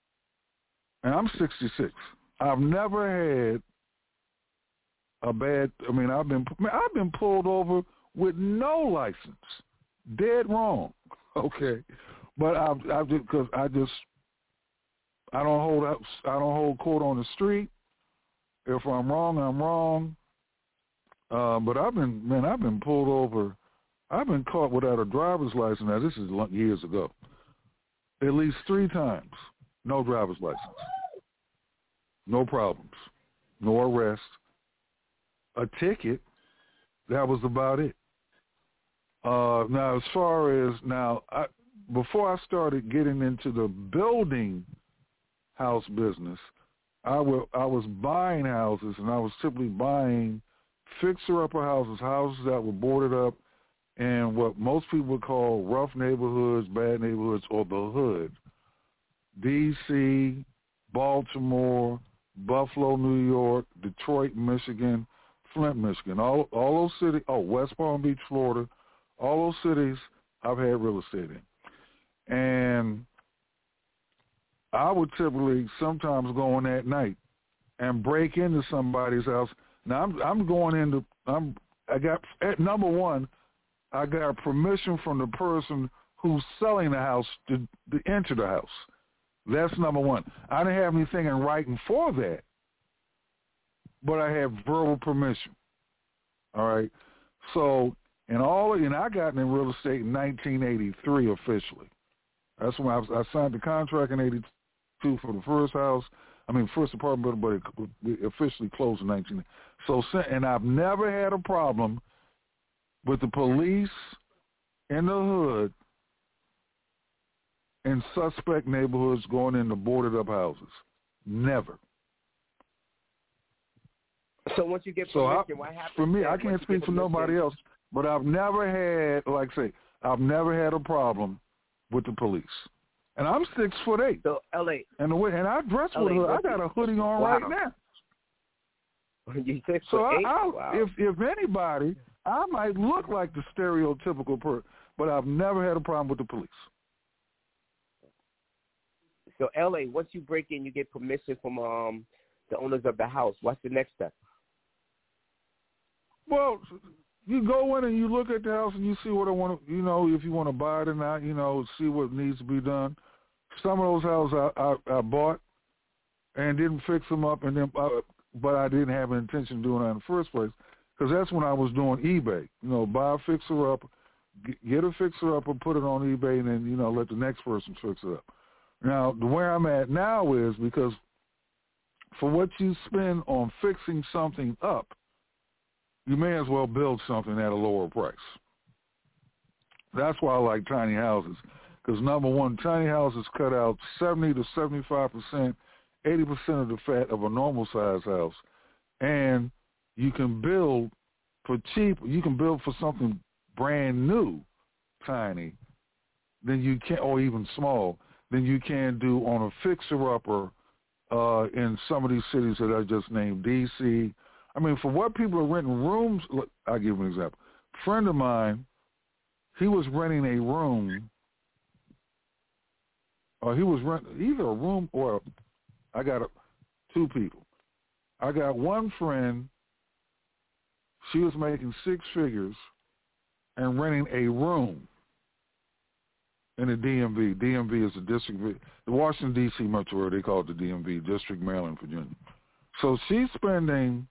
and I'm sixty-six. I've never had a bad. I mean, I've been, I've been pulled over with no license, dead wrong. Okay, but I've, I've just because I just, I don't hold up, I don't hold court on the street. If I'm wrong, I'm wrong. Uh, but I've been, man, I've been pulled over. I've been caught without a driver's license. Now, this is years ago. At least three times. No driver's license. No problems. No arrest. A ticket. That was about it. Uh, now, as far as, now, I, before I started getting into the building house business, I, will, I was buying houses, and I was simply buying fixer-upper houses, houses that were boarded up in what most people would call rough neighborhoods, bad neighborhoods, or the hood. D C, Baltimore, Buffalo, New York, Detroit, Michigan, Flint, Michigan, all all those cities, oh, West Palm Beach, Florida, all those cities I've had real estate in. And I would typically sometimes go in at night and break into somebody's house. Now I'm I'm going into I'm I got at number one, I got permission from the person who's selling the house to, to enter the house. That's number one. I didn't have anything in writing for that, but I have verbal permission. All right. So and all and I got in real estate in nineteen eighty-three officially. That's when I, was, I signed the contract in eighty-two for the first house. I mean, first apartment, but it officially closed in nineteen. So, and I've never had a problem with the police in the hood in suspect neighborhoods going into boarded up houses. Never. So once you get so permission, I, what happens? for me, then? I can't Once you speak get for nobody permission- else, but I've never had, like I say, I've never had a problem with the police. And I'm six foot eight. So L A. And the way, and I dress L A, with a hood. I what's got the- a hoodie on Wow. right now. You six So foot I, eight? I, Wow. if if anybody, I might look like the stereotypical person, but I've never had a problem with the police. So L A, once you break in, you get permission from um the owners of the house. What's the next step? Well, you go in and you look at the house and you see what I want to, you know, if you want to buy it or not, you know, see what needs to be done. Some of those houses I, I, I bought and didn't fix them up, and then, uh, but I didn't have an intention of doing that in the first place, because that's when I was doing eBay. You know, buy a fixer up, get a fixer up, and put it on eBay, and then you know let the next person fix it up. Now, the where I'm at now is because for what you spend on fixing something up, you may as well build something at a lower price. That's why I like tiny houses, because number one, tiny houses cut out seventy to seventy-five percent, eighty percent of the fat of a normal size house, and you can build for cheap. You can build for something brand new, tiny, than you can, or even small, than you can do on a fixer-upper uh, in some of these cities that I just named, D C. I mean, for what people are renting rooms, look, I'll give you an example. A friend of mine, he was renting a room, or he was renting either a room or I got a, two people. I got one friend, she was making six figures and renting a room in the D M V. D M V is the district, the Washington, D C metro area, they call it the D M V, District, Maryland, Virginia. So she's spending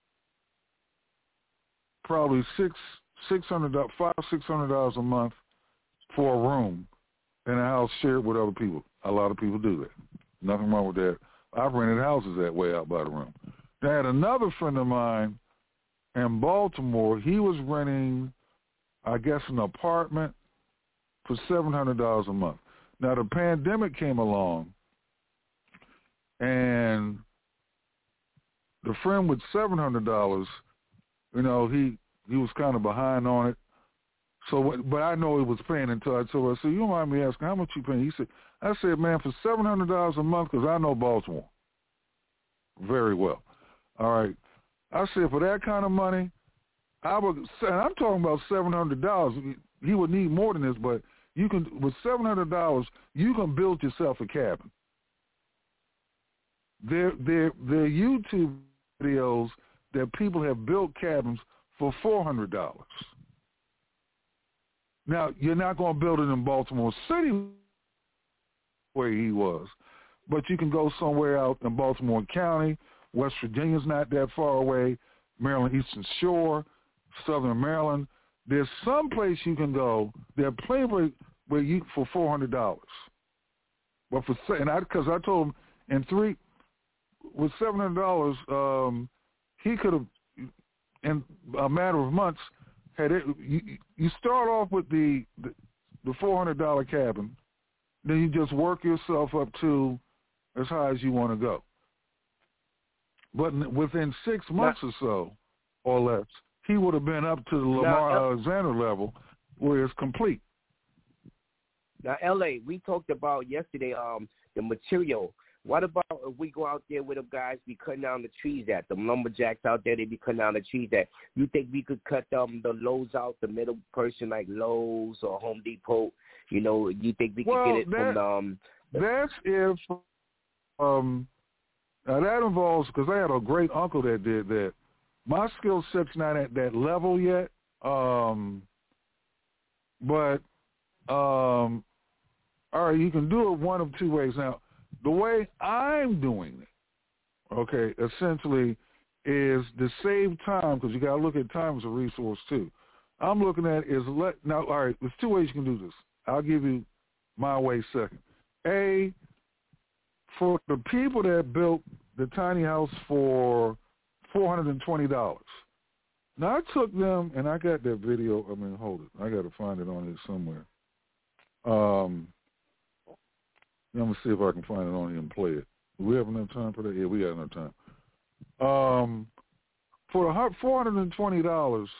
probably six, six hundred, five, six hundred dollars a month for a room in a house shared with other people. A lot of people do that. Nothing wrong with that. I've rented houses that way out by the room. I had another friend of mine in Baltimore. He was renting, I guess, an apartment for seven hundred dollars a month. Now, the pandemic came along, and the friend with seven hundred dollars, you know, he, he was kind of behind on it. So, but I know he was paying until I told her, I said, you don't mind me asking, how much you paying? He said, I said, man, for seven hundred dollars a month, because I know Baltimore very well. All right. I said, for that kind of money, I would, and I'm talking about seven hundred dollars. He would need more than this, but you can, with seven hundred dollars, you can build yourself a cabin. There, there, there are YouTube videos that people have built cabins for four hundred dollars. Now, you're not going to build it in Baltimore City where he was, but you can go somewhere out in Baltimore County. West Virginia's not that far away. Maryland Eastern Shore, Southern Maryland. There's some place you can go. There are plenty where you for four hundred dollars. But for and I because I told him in three with seven hundred dollars, um, he could have in a matter of months had it. You, you start off with the the, the four hundred dollar cabin, then you just work yourself up to as high as you want to go. But within six months now, or so, or less, he would have been up to the Lamar now, Alexander level where it's complete. Now, L A, we talked about yesterday um, the material. What about if we go out there with them guys, be cutting down the trees at them lumberjacks out there, they be cutting down the trees at. You think we could cut um, the Lowe's out, the middle person like Lowe's or Home Depot? You know, you think we well, could get it that, from um, the... That's if... Um, Now, that involves, because I had a great uncle that did that. My skill set's not at that level yet, um, but, um, all right, you can do it one of two ways. Now, the way I'm doing it, okay, essentially is to save time, because you got to look at time as a resource, too. I'm looking at is, let now, all right, there's two ways you can do this. I'll give you my way second. A, for the people that built the tiny house for four hundred twenty dollars. Now, I took them, and I got that video. I mean, hold it. I got to find it on here somewhere. Um, I'm going to see if I can find it on here and play it. Do we have enough time for that? Yeah, we got enough time. Um, for four hundred twenty dollars,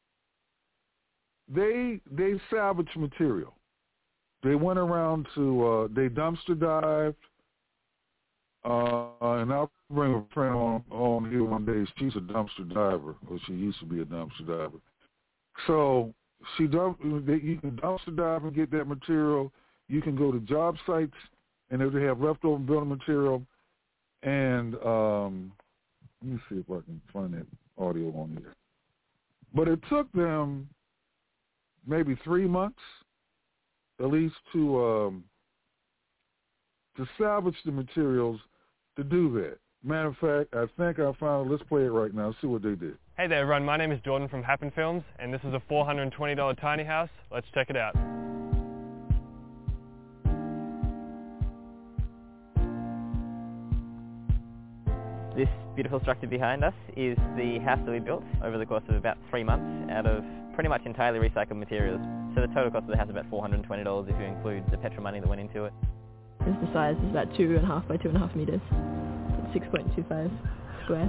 they they salvaged material. They went around to, uh, they dumpster dived, uh, and I'll bring a friend on, on here one day. She's a dumpster diver, or she used to be a dumpster diver. So she dump, they, you can dumpster dive and get that material. You can go to job sites, and if they have leftover building material, and um, let me see if I can find that audio on here. But it took them maybe three months, at least, to um, to salvage the materials to do that. Matter of fact, I think I found it. Let's play it right now, see what they did. Hey there, everyone. My name is Jordan from Happen Films, and this is a four hundred twenty dollars tiny house. Let's check it out. This beautiful structure behind us is the house that we built over the course of about three months out of pretty much entirely recycled materials. So the total cost of the house is about four hundred twenty dollars if you include the petrol money that went into it. The size is about two and a half by two and a half meters, six point two five square.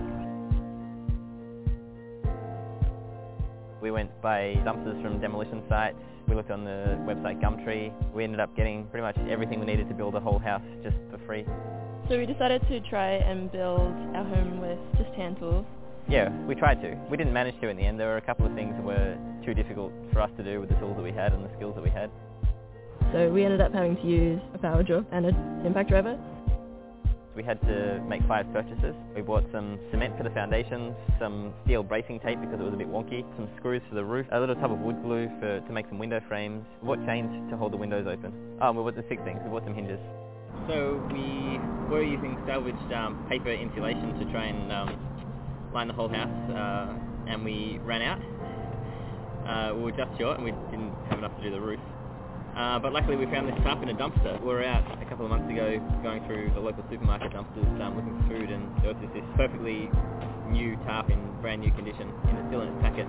We went by dumpsters from demolition sites. We looked on the website Gumtree. We ended up getting pretty much everything we needed to build a whole house just for free. So we decided to try and build our home with just hand tools. Yeah, we tried to. We didn't manage to in the end. There were a couple of things that were too difficult for us to do with the tools that we had and the skills that we had. So we ended up having to use a power drill and an impact driver. We had to make five purchases. We bought some cement for the foundations, some steel bracing tape because it was a bit wonky, some screws for the roof, a little tub of wood glue for, to make some window frames. We bought chains to hold the windows open. Oh, and we bought the six things. We bought some hinges. So we were using salvaged um, paper insulation to try and um, line the whole house, uh, and we ran out. Uh, we were just short and we didn't have enough to do the roof. Uh, but luckily we found this tarp in a dumpster. We were out a couple of months ago going through the local supermarket dumpsters um, looking for food, and there was just this perfectly new tarp in brand new condition, and it's still in its packet.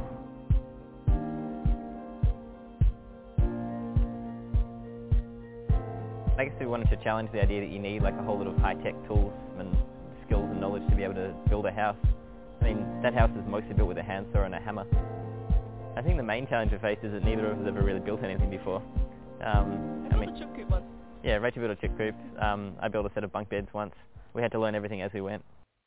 I guess we wanted to challenge the idea that you need like a whole lot of high-tech tools and skills and knowledge to be able to build a house. I mean, that house is mostly built with a handsaw and a hammer. I think the main challenge we faced is that neither of us ever really built anything before. Um, I I mean, built a chip coop once. Yeah, Rachel built a chip coop. Um, I built a set of bunk beds once. We had to learn everything as we went.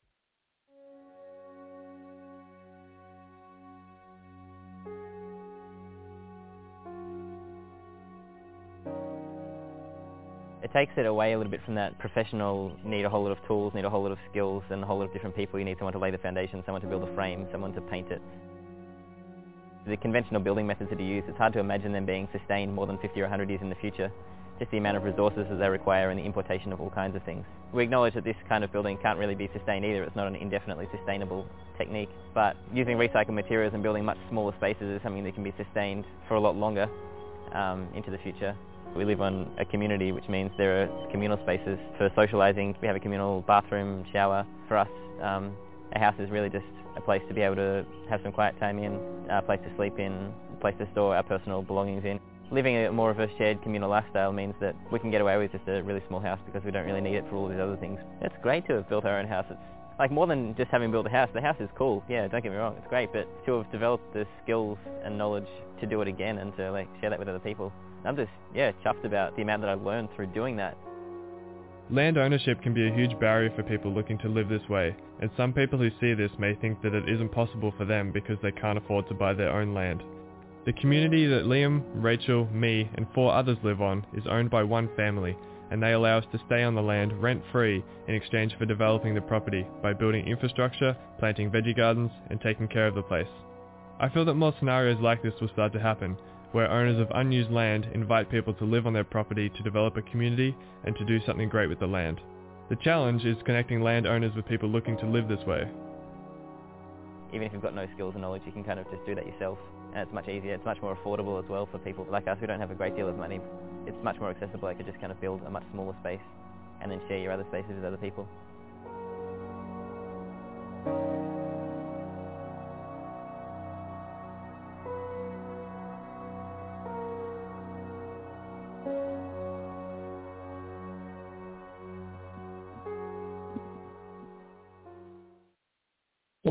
It takes it away a little bit from that professional, need a whole lot of tools, need a whole lot of skills and a whole lot of different people. You need someone to lay the foundation, someone to build a frame, someone to paint it. The conventional building methods that are used, it's hard to imagine them being sustained more than fifty or one hundred years in the future. Just the amount of resources that they require and the importation of all kinds of things. We acknowledge that this kind of building can't really be sustained either. It's not an indefinitely sustainable technique. But using recycled materials and building much smaller spaces is something that can be sustained for a lot longer um, into the future. We live on a community, which means there are communal spaces for socializing. We have a communal bathroom, shower. For us, um, a house is really just a place to be able to have some quiet time in, a place to sleep in, a place to store our personal belongings in. Living a more of a shared communal lifestyle means that we can get away with just a really small house because we don't really need it for all these other things. It's great to have built our own house. It's like more than just having built a house. The house is cool, yeah, don't get me wrong, it's great, but to have developed the skills and knowledge to do it again and to like share that with other people, I'm just, yeah, chuffed about the amount that I've learned through doing that. Land ownership can be a huge barrier for people looking to live this way, and some people who see this may think that it isn't possible for them because they can't afford to buy their own land. The community that Liam, Rachel, me, and four others live on is owned by one family, and they allow us to stay on the land rent-free in exchange for developing the property by building infrastructure, planting veggie gardens, and taking care of the place. I feel that more scenarios like this will start to happen, where owners of unused land invite people to live on their property to develop a community and to do something great with the land. The challenge is connecting landowners with people looking to live this way. Even if you've got no skills and knowledge, you can kind of just do that yourself. And it's much easier, it's much more affordable as well for people like us who don't have a great deal of money. It's much more accessible. I could just kind of build a much smaller space and then share your other spaces with other people.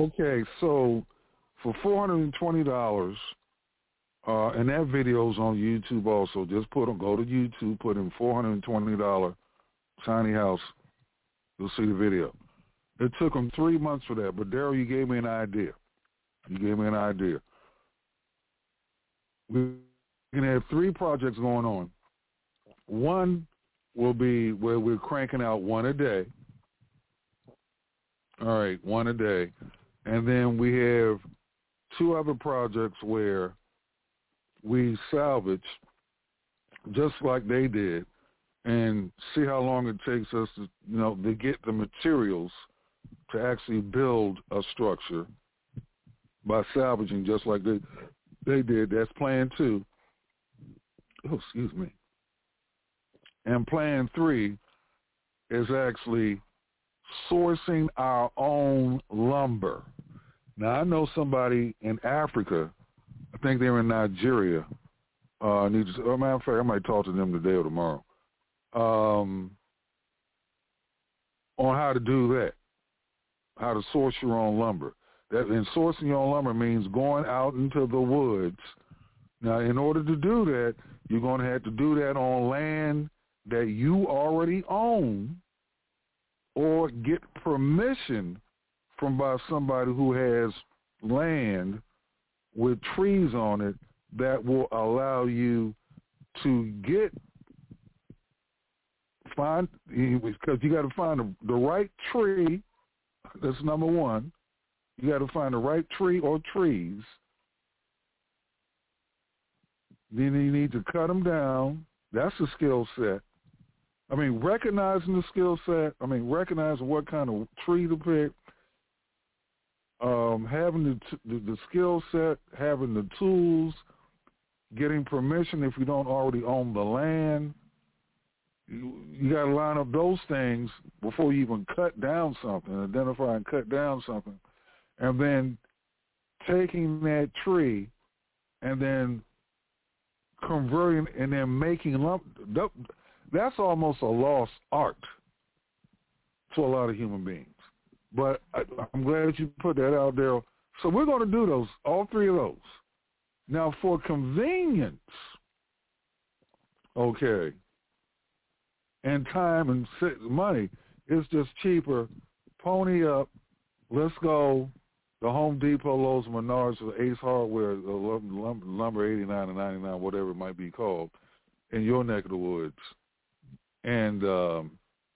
Okay, so for four hundred twenty dollars, uh, and that video's on YouTube also. Just put on, go to YouTube, put in four hundred twenty dollars tiny house. You'll see the video. It took them three months for that, but Daryl, you gave me an idea. You gave me an idea. We're going to have three projects going on. One will be where we're cranking out one a day. All right, one a day. And then we have two other projects where we salvage, just like they did, and see how long it takes us to, you know, to get the materials to actually build a structure by salvaging, just like they they did. That's plan two. Oh, excuse me. And plan three is actually sourcing our own lumber. Now, I know somebody in Africa, I think they're in Nigeria. Uh, needs, as a matter of fact, I might talk to them today or tomorrow um, on how to do that, how to source your own lumber. That, and sourcing your own lumber means going out into the woods. Now, in order to do that, you're going to have to do that on land that you already own, or get permission from by somebody who has land with trees on it that will allow you to get find because you got to find the, the right tree. That's number one. You got to find the right tree or trees. Then you need to cut them down. That's a skill set. I mean, recognizing the skill set, I mean, recognizing what kind of tree to pick, um, having the, the, the skill set, having the tools, getting permission if you don't already own the land. You, you got to line up those things before you even cut down something, identify and cut down something, and then taking that tree and then converting and then making lump. That's almost a lost art to a lot of human beings. But I, I'm glad that you put that out there. So we're going to do those, all three of those. Now, for convenience, okay, and time and money, it's just cheaper. Pony up. Let's go. The Home Depot, Lowe's, Menards, or Ace Hardware, the lumber eighty-nine and ninety-nine, whatever it might be called, in your neck of the woods. And um,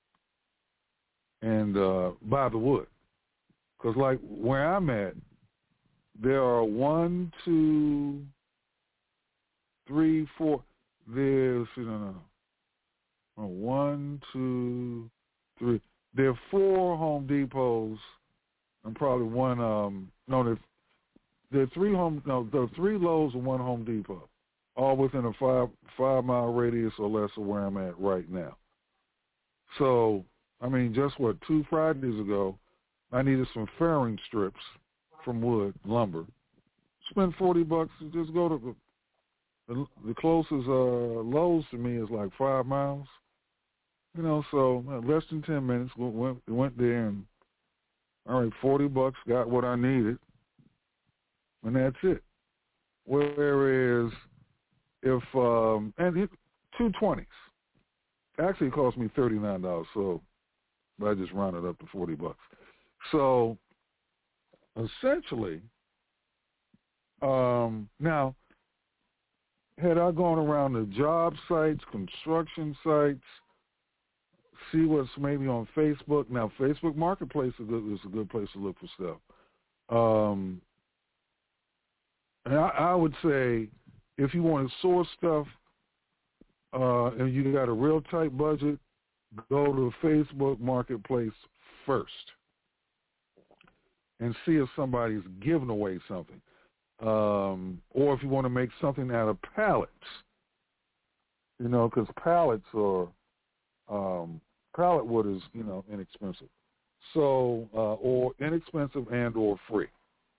and uh, buy the wood, because like where I'm at, there are one, two, three, four. There's no, no, no. One, two, three. There are four Home Depots, and probably one. Um, no, there there are three home. No, there are three Lowe's and one Home Depot, all within a five five mile radius or less of where I'm at right now. So, I mean, just what, two Fridays ago, I needed some fairing strips from wood, lumber. Spend forty bucks to just go to the, the, the closest uh, Lowe's to me is like five miles. You know, so uh, less than ten minutes, went, went there and, all right, forty bucks, got what I needed, and that's it. Whereas if, um, and it, two twenties. Actually, it cost me thirty-nine dollars, so but I just rounded up to forty bucks. So, essentially, um, now, had I gone around the job sites, construction sites, see what's maybe on Facebook. Now, Facebook Marketplace is a good, is a good place to look for stuff. Um, and I, I would say if you want to source stuff, Uh, and you got a real tight budget, go to Facebook Marketplace first and see if somebody's giving away something. Um, or if you want to make something out of pallets, you know, because pallets are, um, pallet wood is, you know, inexpensive. So, uh, or inexpensive and or free.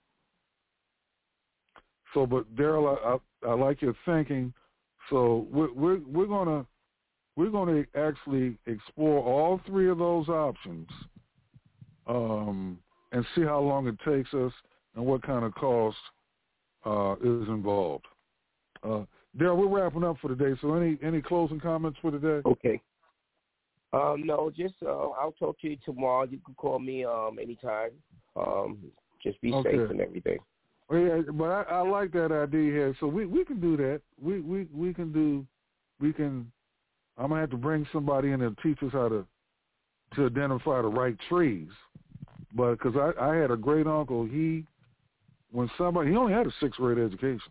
So, but Daryl, I, I, I like your thinking. So we're we're, we're gonna we're gonna actually explore all three of those options um, and see how long it takes us and what kind of cost uh, is involved. Uh, Daryl, we're wrapping up for today, so any, any closing comments for today? Okay. Um, no, just uh, I'll talk to you tomorrow. You can call me um, anytime. Um, just be Okay. safe and everything. Well, yeah, but I, I like that idea here. So we, we can do that. We, we we can do. We can. I'm gonna have to bring somebody in and teach us how to to identify the right trees. But because I, I had a great uncle, he when somebody he only had a sixth grade education,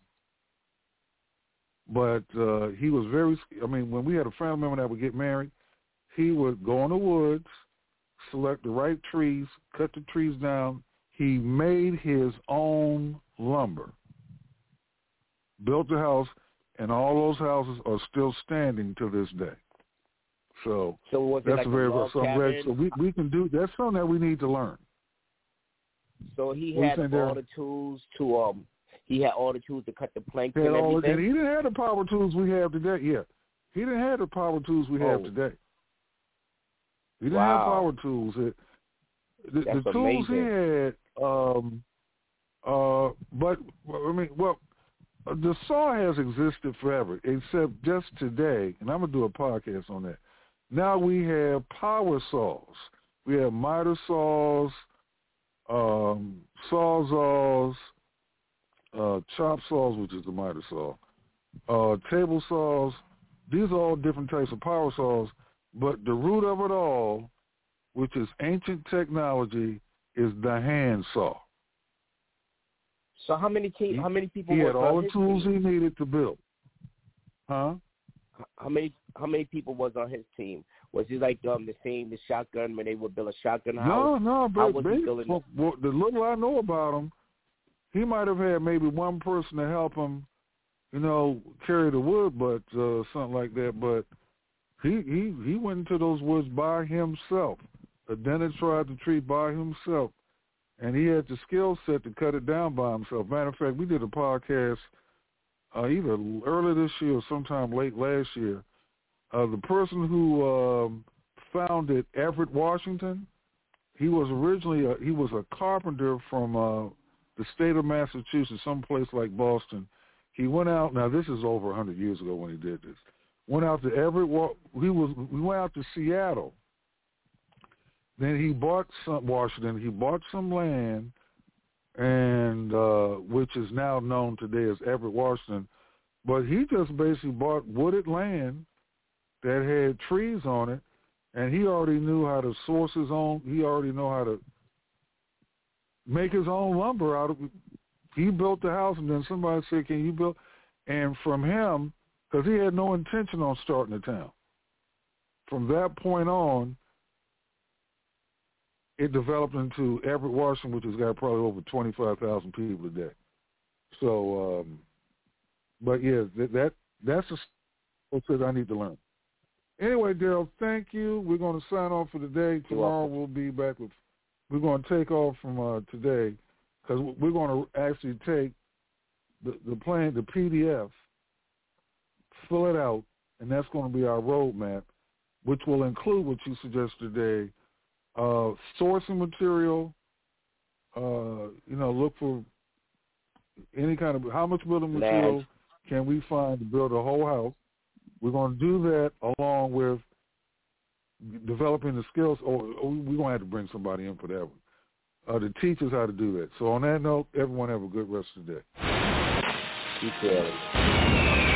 but uh, he was very. I mean, when we had a family member that would get married, he would go in the woods, select the right trees, cut the trees down. He made his own lumber, built the house, and all those houses are still standing to this day. So, So was it that's like a a very log so I'm glad. cabin? So we we can do that's something that we need to learn. So he What you had saying, all Darren? the tools to um. He had all the tools to cut the planks He had and all- everything. and he didn't have the power tools we have today. Yeah, he didn't have the power tools we have Oh. today. He didn't Wow. have power tools. It, the, That's the tools he amazing. had, um, uh, but I mean, well, the saw has existed forever, except just today, and I'm gonna do a podcast on that. Now we have power saws. We have miter saws, um, sawzalls, uh, chop saws, which is the miter saw, uh, table saws. These are all different types of power saws, but the root of it all, which is ancient technology, is the hand saw. So how many te- how many people He was had on all the his tools team? he needed to build. Huh? How many how many people was on his team? Was he like um the same the shotgun when they would build a shotgun No, house? no, How but was he maybe, building well, well, the little I know about him, he might have had maybe one person to help him, you know, carry the wood, but uh, something like that. But he he he went into those woods by himself. Identified the tree by himself, and he had the skill set to cut it down by himself. Matter of fact, we did a podcast uh, either early this year or sometime late last year. Uh, the person who um, founded Everett, Washington, he was originally a, he was a carpenter from uh, the state of Massachusetts, someplace like Boston. He went out. Now this is over a hundred years ago when he did this. Went out to Everett. He was. We went out to Seattle. Then he bought some Washington. He bought some land, and uh, which is now known today as Everett, Washington. But he just basically bought wooded land that had trees on it, and he already knew how to source his own. He already know how to make his own lumber out of it. He built the house, and then somebody said, "Can you build?" And from him, because he had no intention on starting a town. From that point on, it developed into Everett, Washington, which has got probably over twenty-five thousand people today. So, um, but yeah, that, that that's a skill I need to learn. Anyway, Daryl, thank you. We're going to sign off for today. Tomorrow we'll be back with. We're going to take off from uh, today because we're going to actually take the the plan, the P D F, fill it out, and that's going to be our roadmap, which will include what you suggested today. Uh, sourcing material, uh, you know, look for any kind of, how much building material Land. can we find to build a whole house? We're going to do that along with developing the skills, or, or we're going to have to bring somebody in for that one, uh, to teach us how to do that. So on that note, everyone have a good rest of the day. Keep